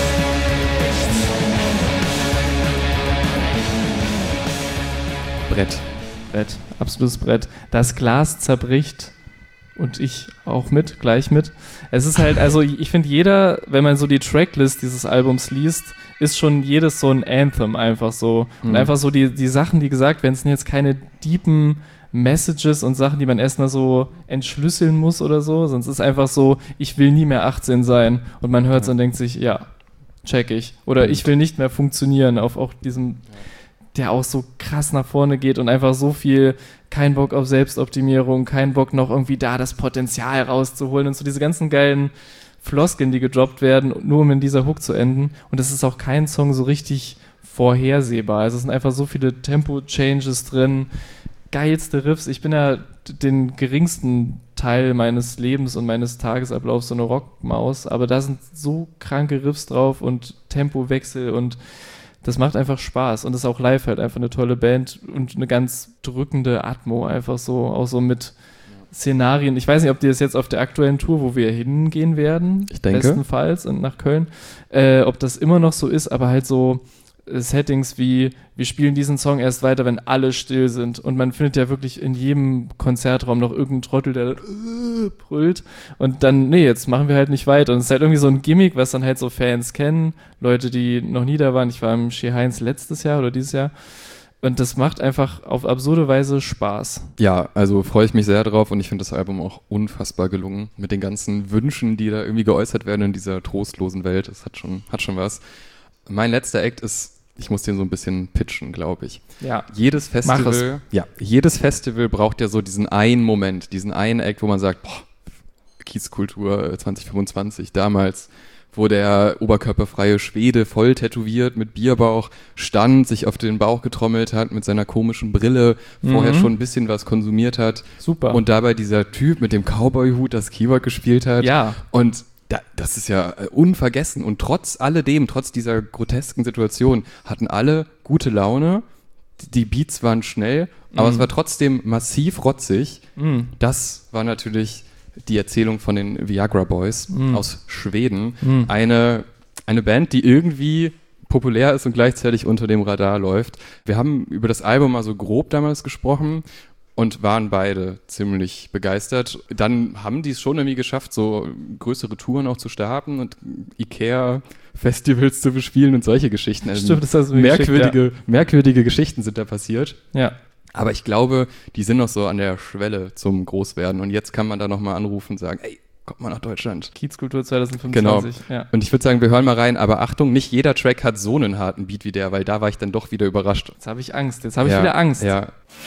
S5: nicht?
S2: Brett, absolutes Brett. Das Glas zerbricht und ich auch gleich mit. Es ist halt, also ich finde jeder, wenn man so die Tracklist dieses Albums liest, ist schon jedes so ein Anthem einfach so. Und einfach so die Sachen, die gesagt werden, sind jetzt keine deepen Messages und Sachen, die man erstmal so entschlüsseln muss oder so, sonst ist einfach so, ich will nie mehr 18 sein und man hört es und denkt sich, ja, check ich. Oder ich will nicht mehr funktionieren auf auch diesem, der auch so krass nach vorne geht und einfach so viel, kein Bock auf Selbstoptimierung, kein Bock noch irgendwie da das Potenzial rauszuholen und so diese ganzen geilen Floskeln, die gedroppt werden, nur um in dieser Hook zu enden. Und es ist auch kein Song so richtig vorhersehbar. Also es sind einfach so viele Tempo-Changes drin, geilste Riffs. Ich bin ja den geringsten Teil meines Lebens und meines Tagesablaufs so eine Rockmaus, aber da sind so kranke Riffs drauf und Tempowechsel und das macht einfach Spaß und ist auch live halt einfach eine tolle Band und eine ganz drückende Atmo, einfach so, auch so mit Szenarien. Ich weiß nicht, ob die das jetzt auf der aktuellen Tour, wo wir hingehen werden,
S3: ich denke,
S2: bestenfalls und nach Köln, ob das immer noch so ist, aber halt so Settings wie, wir spielen diesen Song erst weiter, wenn alle still sind und man findet ja wirklich in jedem Konzertraum noch irgendeinen Trottel, der brüllt und dann, nee, jetzt machen wir halt nicht weiter und es ist halt irgendwie so ein Gimmick, was dann halt so Fans kennen, Leute, die noch nie da waren. Ich war im Ski Heinz letztes Jahr oder dieses Jahr und das macht einfach auf absurde Weise Spaß.
S3: Ja, also freue ich mich sehr drauf und ich finde das Album auch unfassbar gelungen mit den ganzen Wünschen, die da irgendwie geäußert werden in dieser trostlosen Welt. Das hat schon was. Mein letzter Act ist, ich muss den so ein bisschen pitchen, glaube ich.
S2: Ja.
S3: Jedes Festival braucht ja so diesen einen Moment, diesen einen Act, wo man sagt, boah, Kiezkultur 2025, damals, wo der oberkörperfreie Schwede voll tätowiert mit Bierbauch stand, sich auf den Bauch getrommelt hat mit seiner komischen Brille, vorher schon ein bisschen was konsumiert hat.
S2: Super.
S3: Und dabei dieser Typ mit dem Cowboy-Hut das Keyboard gespielt hat.
S2: Ja.
S3: Und das ist ja unvergessen. Und trotz dieser grotesken Situation, hatten alle gute Laune. Die Beats waren schnell, aber es war trotzdem massiv rotzig. Das war natürlich die Erzählung von den Viagra Boys aus Schweden. Eine Band, die irgendwie populär ist und gleichzeitig unter dem Radar läuft. Wir haben über das Album mal so grob damals gesprochen und waren beide ziemlich begeistert. Dann haben die es schon irgendwie geschafft, so größere Touren auch zu starten und Ikea-Festivals zu bespielen und solche Geschichten. Also
S2: stimmt, das hast du mir
S3: merkwürdige Geschichten sind da passiert.
S2: Ja.
S3: Aber ich glaube, die sind noch so an der Schwelle zum Großwerden. Und jetzt kann man da nochmal anrufen und sagen, ey, kommt mal nach Deutschland.
S2: Kiezkultur 2025.
S3: Genau. Ja. Und ich würde sagen, wir hören mal rein. Aber Achtung, nicht jeder Track hat so einen harten Beat wie der, weil da war ich dann doch wieder überrascht.
S2: Jetzt habe ich Angst. Jetzt habe ich wieder Angst.
S3: Ja.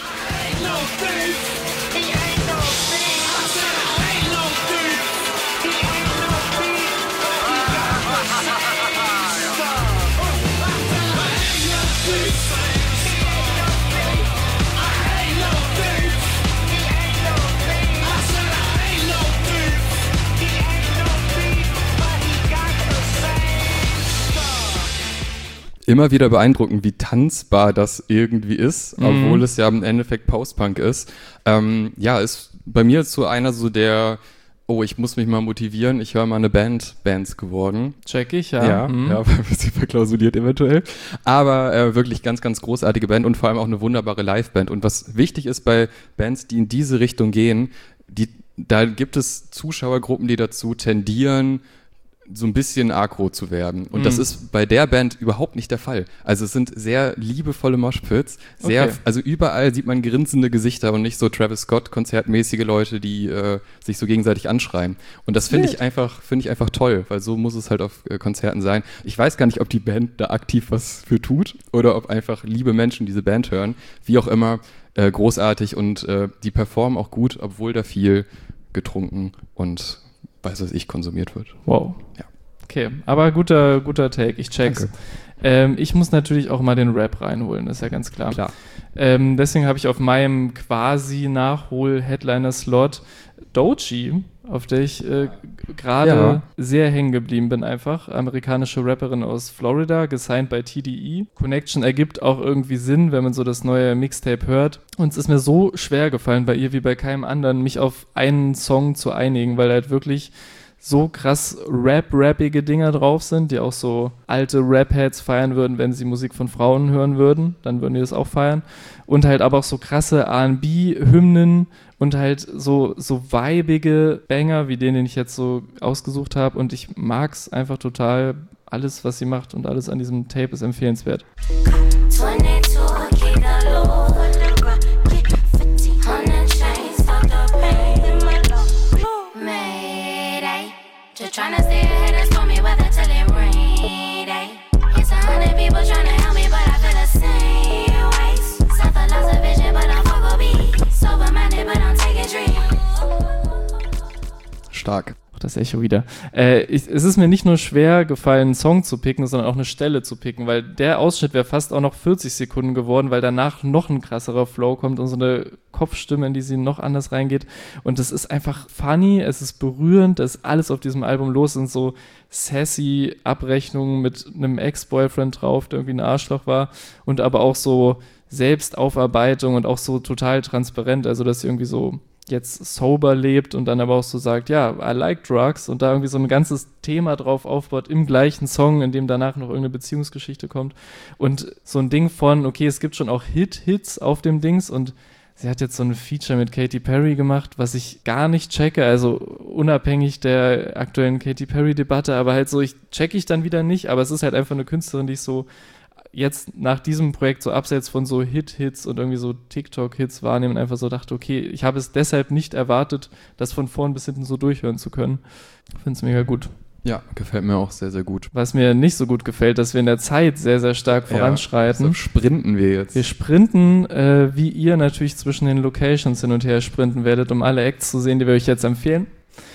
S3: Immer wieder beeindruckend, wie tanzbar das irgendwie ist, obwohl es ja im Endeffekt Post-Punk ist. Ist bei mir so einer so der, ich muss mich mal motivieren, ich höre mal eine Bands geworden.
S2: Check ich, ja.
S3: Ja, ein bisschen verklausuliert eventuell. Aber wirklich ganz, ganz großartige Band und vor allem auch eine wunderbare Liveband. Und was wichtig ist bei Bands, die in diese Richtung gehen, da gibt es Zuschauergruppen, die dazu tendieren, so ein bisschen aggro zu werden. Und das ist bei der Band überhaupt nicht der Fall. Also es sind sehr liebevolle Moshpits. Also überall sieht man grinsende Gesichter und nicht so Travis Scott konzertmäßige Leute, die sich so gegenseitig anschreien. Und das finde ich einfach toll, weil so muss es halt auf Konzerten sein. Ich weiß gar nicht, ob die Band da aktiv was für tut oder ob einfach liebe Menschen diese Band hören. Wie auch immer, großartig und die performen auch gut, obwohl da viel getrunken und konsumiert wird.
S2: Wow.
S3: Ja.
S2: Okay, aber guter Take, ich check's. Ich muss natürlich auch mal den Rap reinholen, ist ja ganz klar. Deswegen habe ich auf meinem quasi Nachhol-Headliner-Slot Doechii, auf der ich gerade sehr hängen geblieben bin einfach. Amerikanische Rapperin aus Florida, gesigned bei TDE. Connection ergibt auch irgendwie Sinn, wenn man so das neue Mixtape hört. Und es ist mir so schwer gefallen bei ihr wie bei keinem anderen, mich auf einen Song zu einigen, weil halt wirklich so krass rappige Dinger drauf sind, die auch so alte Rap-Heads feiern würden, wenn sie Musik von Frauen hören würden, dann würden die das auch feiern. Und halt aber auch so krasse R&B-Hymnen und halt so vibige Banger, wie den ich jetzt so ausgesucht habe. Und ich mag's einfach total. Alles, was sie macht und alles an diesem Tape ist empfehlenswert.
S4: Tryna stay ahead and storm me weather till it rain day. It's 100 people tryna help me, but I feel the same ways. Suffer loss of vision, but I'm fuck be sober-minded, but I'm taking dreams.
S3: Stark.
S2: Das Echo wieder. Es ist mir nicht nur schwer gefallen, einen Song zu picken, sondern auch eine Stelle zu picken, weil der Ausschnitt wäre fast auch noch 40 Sekunden geworden, weil danach noch ein krasserer Flow kommt und so eine Kopfstimme, in die sie noch anders reingeht. Und es ist einfach funny, es ist berührend, es ist alles auf diesem Album los, sind so sassy Abrechnungen mit einem Ex-Boyfriend drauf, der irgendwie ein Arschloch war, und aber auch so Selbstaufarbeitung und auch so total transparent, also dass sie irgendwie so jetzt sober lebt und dann aber auch so sagt, ja, I like drugs, und da irgendwie so ein ganzes Thema drauf aufbaut im gleichen Song, in dem danach noch irgendeine Beziehungsgeschichte kommt, und so ein Ding von, okay, es gibt schon auch Hits auf dem Dings, und sie hat jetzt so ein Feature mit Katy Perry gemacht, was ich gar nicht checke, also unabhängig der aktuellen Katy Perry-Debatte, aber halt so, checke ich dann wieder nicht, aber es ist halt einfach eine Künstlerin, die ich so jetzt nach diesem Projekt so abseits von so Hits und irgendwie so TikTok-Hits wahrnehmen, einfach so dachte, okay, ich habe es deshalb nicht erwartet, das von vorn bis hinten so durchhören zu können. Ich finde es mega gut.
S3: Ja, gefällt mir auch sehr, sehr gut.
S2: Was mir nicht so gut gefällt, dass wir in der Zeit sehr, sehr stark voranschreiten.
S3: So sprinten wir jetzt.
S2: Wir sprinten, wie ihr natürlich zwischen den Locations hin und her sprinten werdet, um alle Acts zu sehen, die wir euch jetzt empfehlen.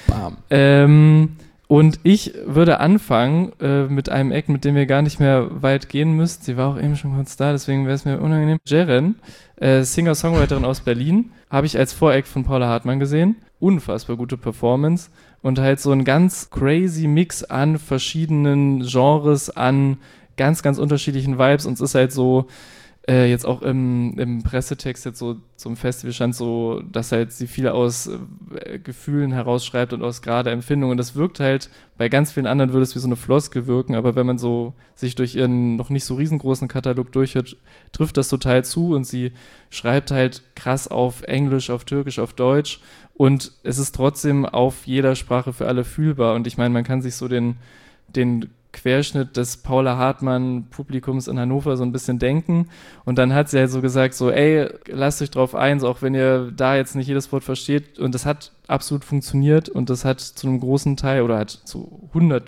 S3: Bam.
S2: Und ich würde anfangen mit einem Act, mit dem wir gar nicht mehr weit gehen müssten. Sie war auch eben schon kurz da, deswegen wäre es mir unangenehm. Jeren, Singer-Songwriterin aus Berlin, habe ich als Voract von Paula Hartmann gesehen. Unfassbar gute Performance und halt so ein ganz crazy Mix an verschiedenen Genres, an ganz, ganz unterschiedlichen Vibes. Und es ist halt so, jetzt auch im Pressetext jetzt so zum Festival stand so, dass halt sie viel aus Gefühlen herausschreibt und aus gerade Empfindungen. Das wirkt halt, bei ganz vielen anderen würde es wie so eine Floskel wirken, aber wenn man so sich durch ihren noch nicht so riesengroßen Katalog durchhört, trifft das total zu, und sie schreibt halt krass auf Englisch, auf Türkisch, auf Deutsch, und es ist trotzdem auf jeder Sprache für alle fühlbar, und ich meine, man kann sich so den Querschnitt des Paula Hartmann-Publikums in Hannover so ein bisschen denken, und dann hat sie halt so gesagt, so ey, lasst euch drauf ein, so, auch wenn ihr da jetzt nicht jedes Wort versteht, und das hat absolut funktioniert, und das hat zu einem großen Teil oder hat zu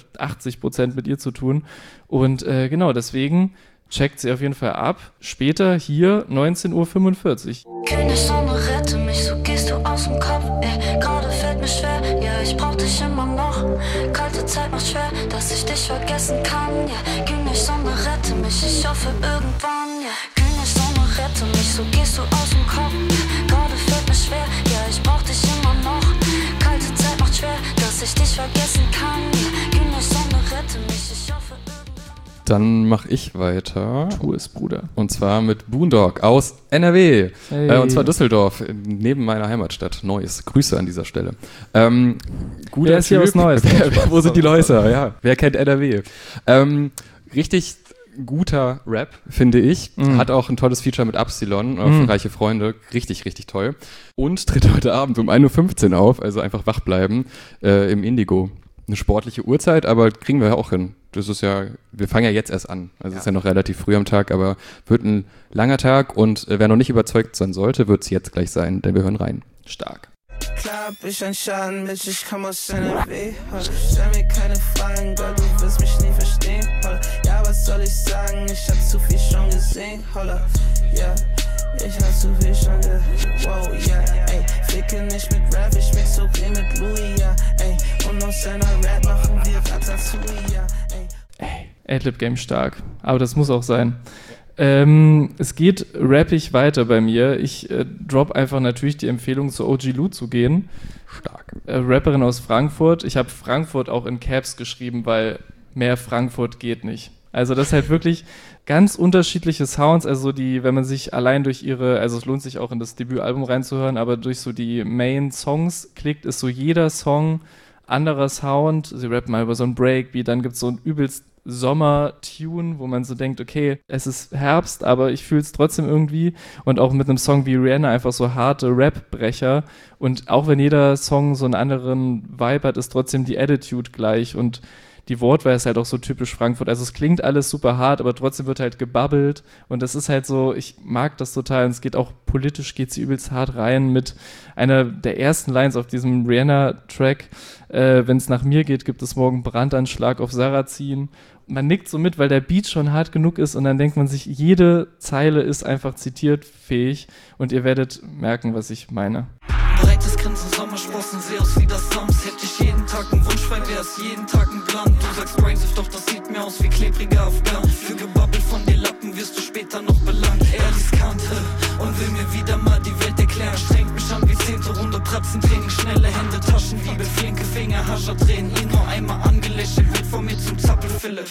S2: 180% mit ihr zu tun, und genau, deswegen checkt sie auf jeden Fall ab. Später hier 19:45 Uhr.
S4: Keine Sonne, rette mich, so gehst du aus dem Kopf, gerade fällt mir schwer, ja, ich brauch dich immer noch. Kalte Zeit macht schwer, dass ich dich vergessen kann, ja. Kühne Sonne, rette mich, ich hoffe irgendwann, ja. Kühne Sonne, rette mich, so gehst du aus dem Kopf, gerade fällt mir schwer, ja, ich brauch dich immer noch. Kalte Zeit macht schwer, dass ich dich vergessen kann, ja. Kühne Sonne, rette mich, ich hoffe irgendwann.
S3: Dann mache ich weiter.
S2: Tu es, Bruder.
S3: Und zwar mit Boondock aus NRW.
S2: Hey.
S3: Und zwar Düsseldorf, neben meiner Heimatstadt Neuss. Grüße an dieser Stelle. Guter
S2: Wer ist hier aus Neuss?
S3: Wo sind die Läuser? Ja, wer kennt NRW? Richtig guter Rap, finde ich. Hat auch ein tolles Feature mit Absilon für reiche Freunde. Richtig, richtig toll. Und tritt heute Abend um 1:15 Uhr auf, also einfach wach bleiben, im Indigo. Eine sportliche Uhrzeit, aber kriegen wir ja auch hin. Das ist ja, wir fangen ja jetzt erst an. Also es ist ja noch relativ früh am Tag, aber wird ein langer Tag, und wer noch nicht überzeugt sein sollte, wird es jetzt gleich sein, denn wir hören rein. Stark.
S7: Klar hab ich ein Schaden, Bitch, ich komm aus NRW. Stell mir keine Fragen, Girl, du wirst mich nie verstehen. Ja, was soll ich sagen, ich hab zu viel schon gesehen. Ja, ich hab zu viel schon wow, ja, ey. Ficke nicht mit Rap, ich mix so viel mit Louis, ja, ey. Und aus seiner Rap machen wir Ratatouille, ja, ey.
S2: Adlib-Game stark. Aber das muss auch sein. Es geht rappig weiter bei mir. Ich drop einfach natürlich die Empfehlung, zu OG Lou zu gehen.
S3: Stark.
S2: Rapperin aus Frankfurt. Ich habe Frankfurt auch in Caps geschrieben, weil mehr Frankfurt geht nicht. Also das ist halt wirklich ganz unterschiedliche Sounds, also wenn man sich allein durch also es lohnt sich auch in das Debütalbum reinzuhören, aber durch so die Main-Songs klickt, ist so jeder Song anderer Sound. Sie rappen mal über so einen Breakbeat, dann gibt es so einen übelst Sommer-Tune, wo man so denkt, okay, es ist Herbst, aber ich fühle es trotzdem irgendwie. Und auch mit einem Song wie Rihanna einfach so harte Rap-Brecher. Und auch wenn jeder Song so einen anderen Vibe hat, ist trotzdem die Attitude gleich. Und die Wortwahl ist halt auch so typisch Frankfurt. Also es klingt alles super hart, aber trotzdem wird halt gebabbelt. Und das ist halt so, ich mag das total. Und es geht auch politisch, geht sie übelst hart rein mit einer der ersten Lines auf diesem Rihanna-Track. Wenn es nach mir geht, gibt es morgen Brandanschlag auf Sarrazin. Man nickt so mit, weil der Beat schon hart genug ist und dann denkt man sich, jede Zeile ist einfach zitiertfähig und ihr werdet merken, was ich meine.
S8: Breites Grinsen, Sommersprossen, seh aus wie das Sams. Hätte ich jeden Tag einen Wunsch, weil wär's jeden Tag ein Plan. Du sagst Brainsift, doch das sieht mir aus wie klebriger Afghan. Für Gebabbel von den Lappen wirst du später noch belangt. Ehrlich Kante und will mir wieder mal die Welt erklären. Strengt mich an wie 10. Runde, Pratzentraining. Schnelle Hände, Taschendiebe, flinke Finger, Haschertränen. Ihn nur einmal angelächelt, wird von mir zum Zappel-Philipp.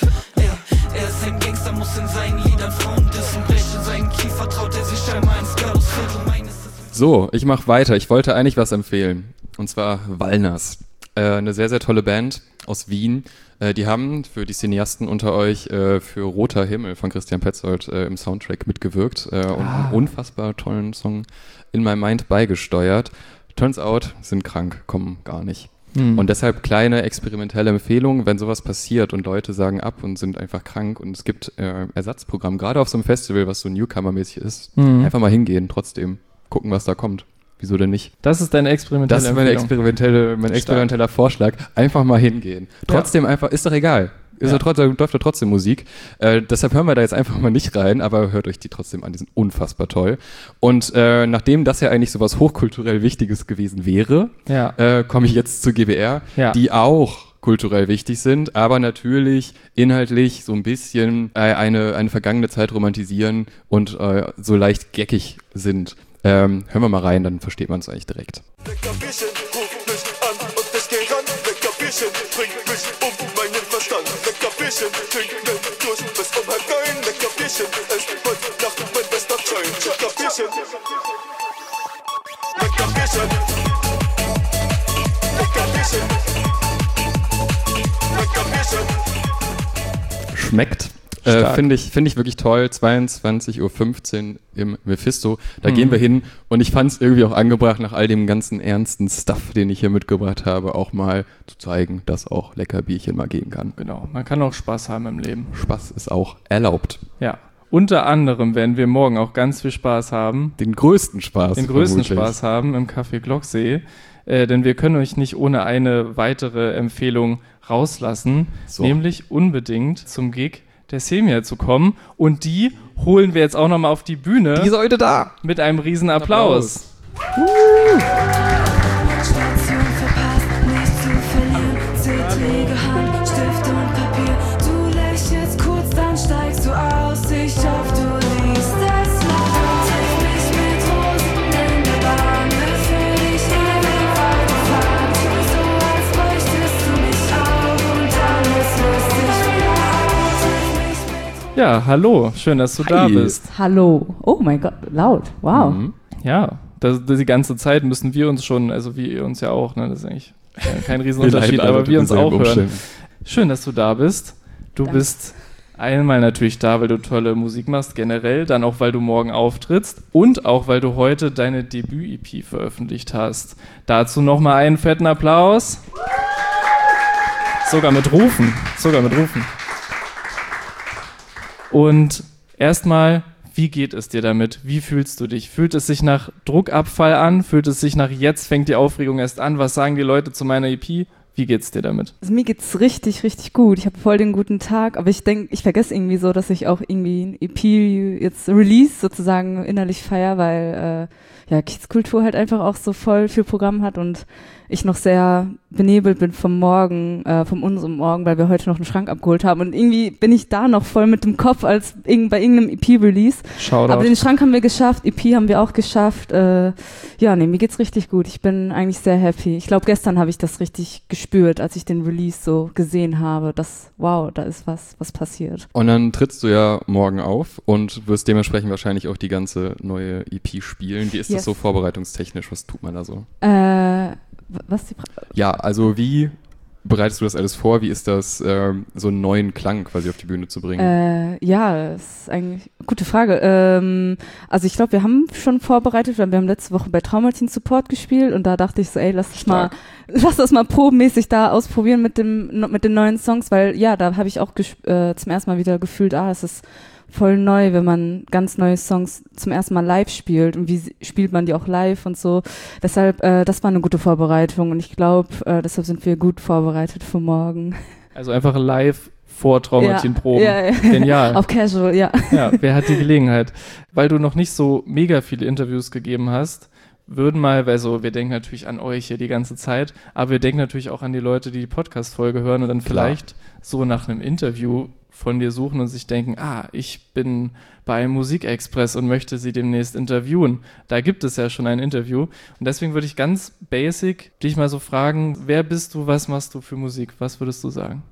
S8: Er ist ein Gangster, muss in seinen Liedern Frauen dissen. Breche seinen Kiefer, traut er sich einmal ins Garusviertel.
S3: So, ich mach weiter. Ich wollte eigentlich was empfehlen. Und zwar Walners. Eine sehr, sehr tolle Band aus Wien. Die haben für die Cineasten unter euch für Roter Himmel von Christian Petzold im Soundtrack mitgewirkt und einen unfassbar tollen Song In My Mind beigesteuert. Turns out, sind krank, kommen gar nicht. Und deshalb kleine experimentelle Empfehlung, wenn sowas passiert und Leute sagen ab und sind einfach krank und es gibt Ersatzprogramm, gerade auf so einem Festival, was so Newcomer-mäßig ist, einfach mal hingehen, trotzdem gucken, was da kommt. Wieso denn nicht?
S2: Das ist deine experimentelle Empfehlung.
S3: Das ist mein experimenteller Vorschlag. Einfach mal hingehen. Trotzdem einfach, ist doch egal. Läuft da trotzdem Musik. Deshalb hören wir da jetzt einfach mal nicht rein, aber hört euch die trotzdem an, die sind unfassbar toll. Und nachdem das ja eigentlich sowas hochkulturell Wichtiges gewesen wäre, komme ich jetzt zu GBR, die auch kulturell wichtig sind, aber natürlich inhaltlich so ein bisschen eine vergangene Zeit romantisieren und so leicht geckig sind. Hören wir mal rein, dann versteht man es eigentlich direkt.
S6: Leckerbierchen, ruf mich an und ich geh ran. Leckerbierchen, bring mich meinen Verstand. Leckerbierchen, trinken durch bis 8:30. Leckerbierchen, es wird Nacht mein bester Joint. Leckerbierchen, Leckerbierchen, Leckerbierchen, Leckerbierchen.
S3: Schmeckt. Finde ich wirklich toll. 22:15 Uhr im Mephisto. Da gehen wir hin und ich fand es irgendwie auch angebracht, nach all dem ganzen ernsten Stuff, den ich hier mitgebracht habe, auch mal zu zeigen, dass auch lecker Bierchen mal gehen kann.
S2: Genau, man kann auch Spaß haben im Leben.
S3: Spaß ist auch erlaubt.
S2: Ja, unter anderem werden wir morgen auch ganz viel Spaß haben.
S3: Den größten Spaß
S2: haben im Café Glocksee. Denn wir können euch nicht ohne eine weitere Empfehlung rauslassen, nämlich unbedingt zum Gig der Semia zu kommen und die holen wir jetzt auch nochmal auf die Bühne.
S3: Die ist heute da.
S2: Mit einem riesen Applaus.
S4: Station verpasst, nicht zu verlieren. Zittrige Hand, Stift und Papier. Du lächelst kurz, dann steigst du aus. Ich hoffe, du liest es laut. Triff mich mit Rosen in der Bahn. Für dich ewig weiterfahren. Tu so, als bräuchtest du mich auch. Und dann ist lustig wieder aus.
S2: Ja, hallo, schön, dass du da bist.
S9: Hallo. Oh mein Gott, laut. Wow.
S2: Ja, die ganze Zeit müssen wir uns schon, also wie ihr uns ja auch, ne, das ist eigentlich kein Riesenunterschied, aber wir uns auch hören. Schön, dass du da bist. Du bist einmal natürlich da, weil du tolle Musik machst, generell, dann auch, weil du morgen auftrittst und auch, weil du heute deine Debüt-EP veröffentlicht hast. Dazu nochmal einen fetten Applaus. Sogar mit Rufen. Und erstmal, wie geht es dir damit? Wie fühlst du dich? Fühlt es sich nach Druckabfall an? Fühlt es sich nach jetzt fängt die Aufregung erst an? Was sagen die Leute zu meiner EP? wie geht's dir damit?
S9: Also mir geht's richtig, richtig gut. Ich habe voll den guten Tag, aber ich denke, ich vergesse irgendwie so, dass ich auch irgendwie ein EP jetzt Release sozusagen innerlich feiere, weil Kiezkultur halt einfach auch so voll viel Programm hat und ich noch sehr benebelt bin vom unserem Morgen, weil wir heute noch einen Schrank abgeholt haben und irgendwie bin ich da noch voll mit dem Kopf als bei irgendeinem EP-Release.
S2: Shoutout.
S9: Aber den Schrank haben wir geschafft, EP haben wir auch geschafft. Mir geht's richtig gut. Ich bin eigentlich sehr happy. Ich glaube, gestern habe ich das richtig gespürt, als ich den Release so gesehen habe, dass, wow, da ist was passiert.
S3: Und dann trittst du ja morgen auf und wirst dementsprechend wahrscheinlich auch die ganze neue EP spielen. Wie ist das so vorbereitungstechnisch? Was tut man da so?
S9: Was die
S3: Ja, also wie bereitest du das alles vor? Wie ist das, so einen neuen Klang quasi auf die Bühne zu bringen?
S9: Das ist eigentlich eine gute Frage. Also ich glaube, wir haben schon vorbereitet, weil wir haben letzte Woche bei Traumatin Support gespielt und da dachte ich so, lass das mal probenmäßig da ausprobieren mit den neuen Songs, weil da habe ich auch zum ersten Mal wieder gefühlt, es ist voll neu, wenn man ganz neue Songs zum ersten Mal live spielt und wie spielt man die auch live und so. Deshalb, das war eine gute Vorbereitung und ich glaube, deshalb sind wir gut vorbereitet für morgen.
S2: Also einfach live vor Traumatin proben. Ja. Genial.
S9: Auf Casual, ja.
S2: Ja, wer hat die Gelegenheit? Weil du noch nicht so mega viele Interviews gegeben hast, wir denken natürlich an euch hier die ganze Zeit, aber wir denken natürlich auch an die Leute, die Podcast-Folge hören und dann vielleicht so nach einem Interview von dir suchen und sich denken, ich bin bei Musikexpress und möchte sie demnächst interviewen. Da gibt es ja schon ein Interview. Und deswegen würde ich ganz basic dich mal so fragen, wer bist du, was machst du für Musik? Was würdest du sagen?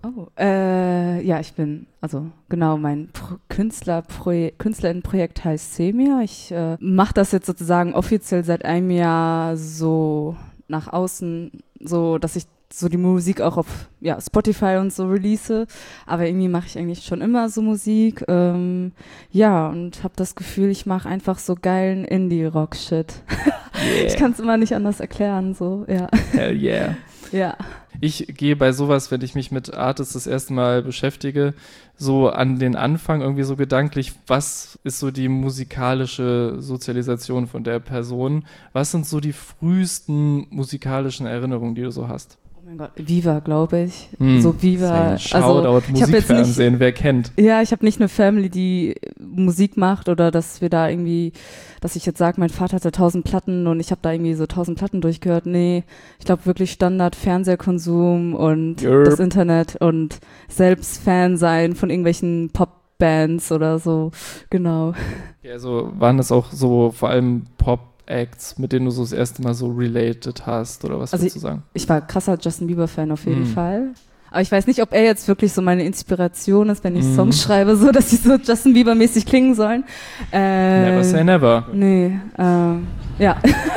S9: Ich bin, mein Künstlerinnenprojekt heißt Semia. Ich mache das jetzt sozusagen offiziell seit einem Jahr so nach außen, so dass ich so die Musik auch auf Spotify und so release, aber irgendwie mache ich eigentlich schon immer so Musik, und habe das Gefühl, ich mache einfach so geilen Indie-Rock-Shit. Yeah. Ich kann es immer nicht anders erklären, so, ja.
S2: Hell yeah.
S9: Ja.
S2: Ich gehe bei sowas, wenn ich mich mit Artists das erste Mal beschäftige, so an den Anfang irgendwie so gedanklich, was ist so die musikalische Sozialisation von der Person? Was sind so die frühesten musikalischen Erinnerungen, die du so hast?
S9: Oh mein Gott, Viva, glaube ich. So Viva.
S2: Shoutout, Musikfernsehen, wer kennt?
S9: Ja, ich habe nicht eine Family, die Musik macht oder dass wir da irgendwie, dass ich jetzt sage, mein Vater hatte 1000 Platten und ich habe da irgendwie so 1000 Platten durchgehört. Nee, ich glaube wirklich Standard Fernsehkonsum und das Internet und selbst Fan sein von irgendwelchen Popbands oder so. Genau.
S2: Ja, also waren das auch so vor allem Pop-Acts, mit denen du so das erste Mal so related hast oder was würdest du sagen?
S9: Ich war krasser Justin Bieber-Fan auf jeden Fall. Aber ich weiß nicht, ob er jetzt wirklich so meine Inspiration ist, wenn ich Songs schreibe, so dass sie so Justin Bieber-mäßig klingen sollen.
S2: Never say never.
S9: Nee, ja.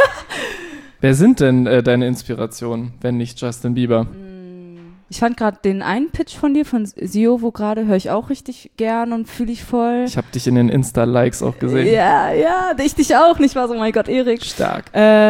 S2: Wer sind denn deine Inspirationen, wenn nicht Justin Bieber?
S9: Ich fand gerade den einen Pitch von dir, von Siovo gerade, höre ich auch richtig gern und fühle ich voll.
S2: Ich habe dich in den Insta-Likes auch gesehen.
S9: Ja, ich dich auch nicht. War so, oh mein Gott, Erik.
S2: Stark.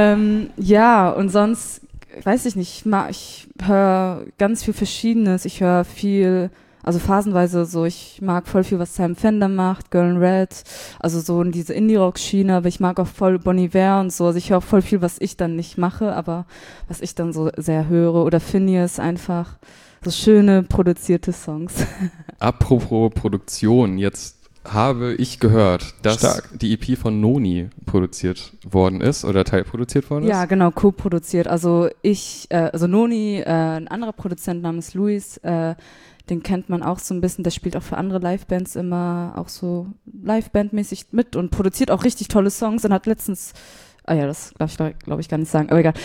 S9: Und sonst, weiß ich nicht, ich höre ganz viel Verschiedenes. Ich höre viel, also phasenweise so, ich mag voll viel, was Sam Fender macht, Girl in Red, also so in diese Indie-Rock-Schiene, aber ich mag auch voll Bon Iver und so. Also ich höre auch voll viel, was ich dann nicht mache, aber was ich dann so sehr höre. Oder Phineas einfach. So schöne, produzierte Songs.
S3: Apropos Produktion, jetzt habe ich gehört, dass die EP von Noni produziert worden ist oder teilproduziert worden ist.
S9: Ja, genau, co-produziert. Also Noni, ein anderer Produzent namens Luis, den kennt man auch so ein bisschen, der spielt auch für andere Livebands immer auch so Livebandmäßig mit und produziert auch richtig tolle Songs und hat letztens, das glaube ich gar nicht sagen, aber egal.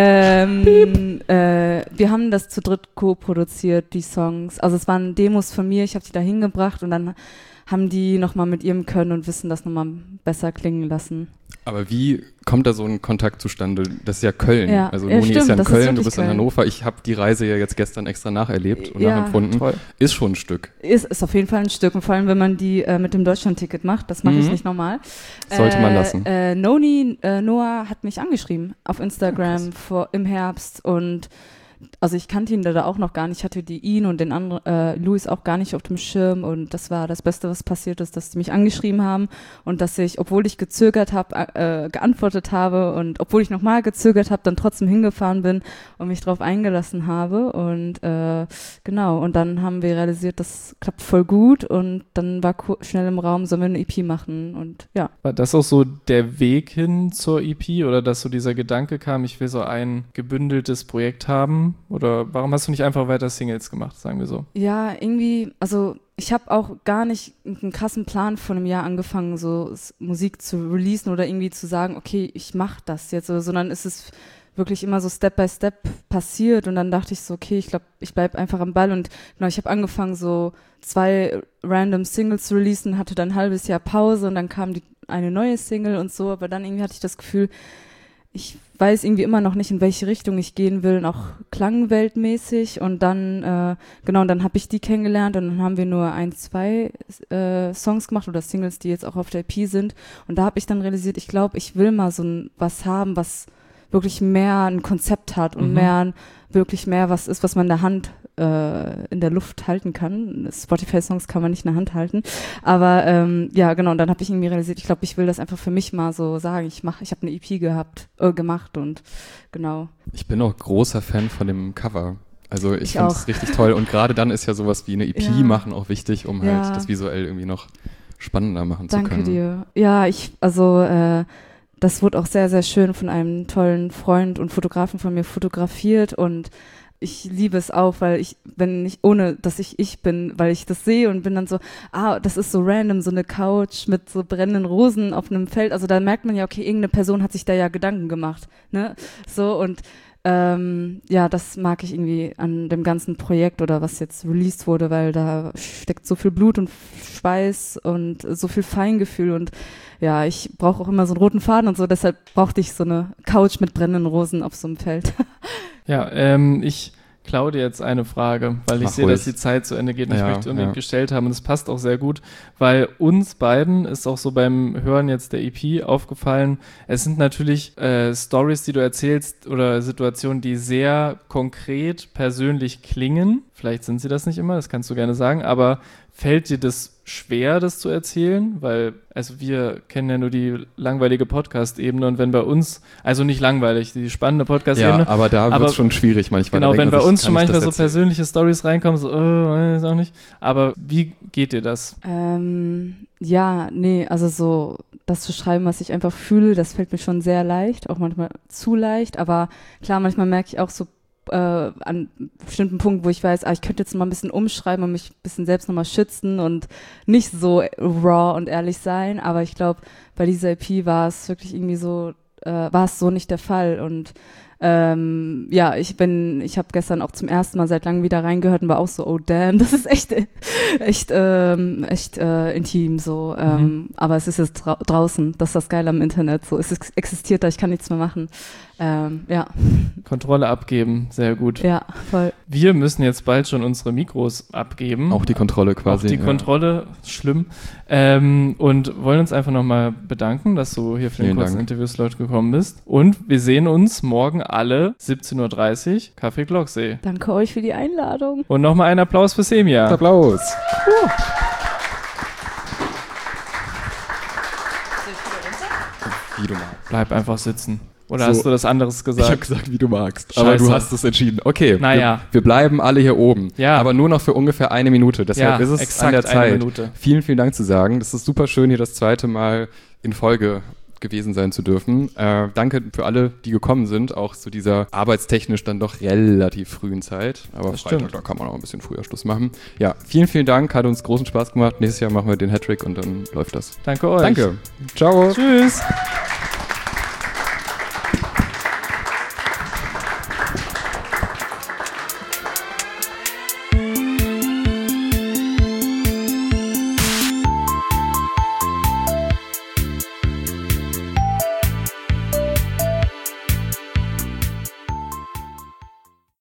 S9: Wir haben das zu dritt co-produziert, die Songs. Also es waren Demos von mir, ich habe die da hingebracht und dann haben die nochmal mit ihrem Können und Wissen das nochmal besser klingen lassen.
S3: Aber wie kommt da so ein Kontakt zustande? Das ist ja Köln.
S9: Ja.
S3: Also Noni ist ja in Köln, du bist in Hannover. Ich habe die Reise ja jetzt gestern extra nacherlebt und nachempfunden. Toll. Ist schon ein Stück.
S9: Ist auf jeden Fall ein Stück. Und vor allem, wenn man die mit dem Deutschland-Ticket macht. Das mache ich nicht normal.
S3: Sollte man lassen.
S9: Noah hat mich angeschrieben auf Instagram im Herbst und also ich kannte ihn da auch noch gar nicht, ich hatte ihn und den anderen, Louis auch gar nicht auf dem Schirm und das war das Beste, was passiert ist, dass die mich angeschrieben haben und dass ich, obwohl ich gezögert habe, geantwortet habe und obwohl ich nochmal gezögert habe, dann trotzdem hingefahren bin und mich drauf eingelassen habe und genau, und dann haben wir realisiert, das klappt voll gut und dann war schnell im Raum, sollen wir eine EP machen und ja.
S2: War das auch so der Weg hin zur EP oder dass so dieser Gedanke kam, ich will so ein gebündeltes Projekt haben oder warum hast du nicht einfach weiter Singles gemacht, sagen wir so?
S9: Ja, irgendwie, also ich habe auch gar nicht einen krassen Plan vor einem Jahr angefangen, so Musik zu releasen oder irgendwie zu sagen, okay, ich mache das jetzt, sondern es ist wirklich immer so Step by Step passiert und dann dachte ich so, okay, ich glaube, ich bleibe einfach am Ball und genau, ich habe angefangen so 2 random Singles zu releasen, hatte dann ein halbes Jahr Pause und dann kam eine neue Single und so, aber dann irgendwie hatte ich das Gefühl, ich weiß irgendwie immer noch nicht, in welche Richtung ich gehen will, auch klangweltmäßig und dann, genau, und dann habe ich die kennengelernt und dann haben wir nur 1-2 Songs gemacht oder Singles, die jetzt auch auf der EP sind und da habe ich dann realisiert, ich glaube, ich will mal so was haben, was wirklich mehr ein Konzept hat und wirklich mehr was ist, was man in der Hand, in der Luft halten kann. Spotify-Songs kann man nicht in der Hand halten. Aber ja, genau, und dann habe ich irgendwie realisiert, ich glaube, ich will das einfach für mich mal so sagen. Ich habe eine EP gemacht und genau.
S3: Ich bin auch großer Fan von dem Cover. Also ich finde es richtig toll und gerade dann ist ja sowas wie eine EP machen auch wichtig, um halt das visuell irgendwie noch spannender machen zu können.
S9: Danke dir. Ja, das wurde auch sehr, sehr schön von einem tollen Freund und Fotografen von mir fotografiert und ich liebe es auch, weil ohne dass ich bin, weil ich das sehe und bin dann so, das ist so random, so eine Couch mit so brennenden Rosen auf einem Feld, also da merkt man ja, okay, irgendeine Person hat sich da ja Gedanken gemacht, ne, so und ja, das mag ich irgendwie an dem ganzen Projekt oder was jetzt released wurde, weil da steckt so viel Blut und Schweiß und so viel Feingefühl und ja, ich brauche auch immer so einen roten Faden und so, deshalb brauchte ich so eine Couch mit brennenden Rosen auf so einem Feld.
S2: Ja, ich klaue dir jetzt eine Frage, weil ich sehe, dass die Zeit zu Ende geht und ich möchte unbedingt gestellt haben und es passt auch sehr gut, weil uns beiden ist auch so beim Hören jetzt der EP aufgefallen, es sind natürlich Stories, die du erzählst oder Situationen, die sehr konkret persönlich klingen, vielleicht sind sie das nicht immer, das kannst du gerne sagen, aber fällt dir das schwer, das zu erzählen? Weil, also wir kennen ja nur die langweilige Podcast-Ebene und wenn bei uns, also nicht langweilig, die spannende Podcast-Ebene.
S3: Ja, aber da wird es schon schwierig manchmal.
S2: Genau, wenn bei uns schon manchmal so persönliche Storys reinkommen, so, weiß auch nicht. Aber wie geht dir das?
S9: Ja, nee, also so das zu schreiben, was ich einfach fühle, das fällt mir schon sehr leicht, auch manchmal zu leicht, aber klar, manchmal merke ich auch so, an bestimmten Punkten, wo ich weiß, ich könnte jetzt mal ein bisschen umschreiben und mich ein bisschen selbst nochmal schützen und nicht so raw und ehrlich sein, aber ich glaube, bei dieser EP war es wirklich irgendwie so, war es so nicht der Fall und ja, ich habe gestern auch zum ersten Mal seit langem wieder reingehört und war auch so, oh damn, das ist echt intim so, aber es ist jetzt draußen, das ist das Geile am Internet, so, es existiert da, ich kann nichts mehr machen, ja.
S2: Kontrolle abgeben, sehr gut.
S9: Ja, voll.
S2: Wir müssen jetzt bald schon unsere Mikros abgeben.
S3: Auch die Kontrolle quasi.
S2: Auch die Kontrolle, schlimm. Und wollen uns einfach nochmal bedanken, dass du hier für den kurzen Interviewslot gekommen bist. Und wir sehen uns morgen alle 17.30 Uhr, Café Glocksee.
S9: Danke euch für die Einladung.
S2: Und nochmal einen Applaus für Semia.
S3: Applaus. Wie du magst.
S2: Bleib einfach sitzen. Oder hast du das anderes gesagt?
S3: Ich habe gesagt, wie du magst.
S2: Scheiße.
S3: Aber du hast es entschieden. Okay,
S2: naja.
S3: wir bleiben alle hier oben.
S2: Ja.
S3: Aber nur noch für ungefähr 1 Minute. Deshalb ist es an der Zeit. Vielen, vielen Dank zu sagen. Das ist super schön, hier das 2. Mal in Folge gewesen sein zu dürfen. Danke für alle, die gekommen sind, auch zu dieser arbeitstechnisch dann doch relativ frühen Zeit. Aber
S2: das
S3: Freitag,
S2: stimmt.
S3: Da kann man auch ein bisschen früher Schluss machen. Ja, vielen, vielen Dank. Hat uns großen Spaß gemacht. Nächstes Jahr machen wir den Hattrick und dann läuft das.
S2: Danke euch.
S3: Danke. Ciao.
S2: Tschüss.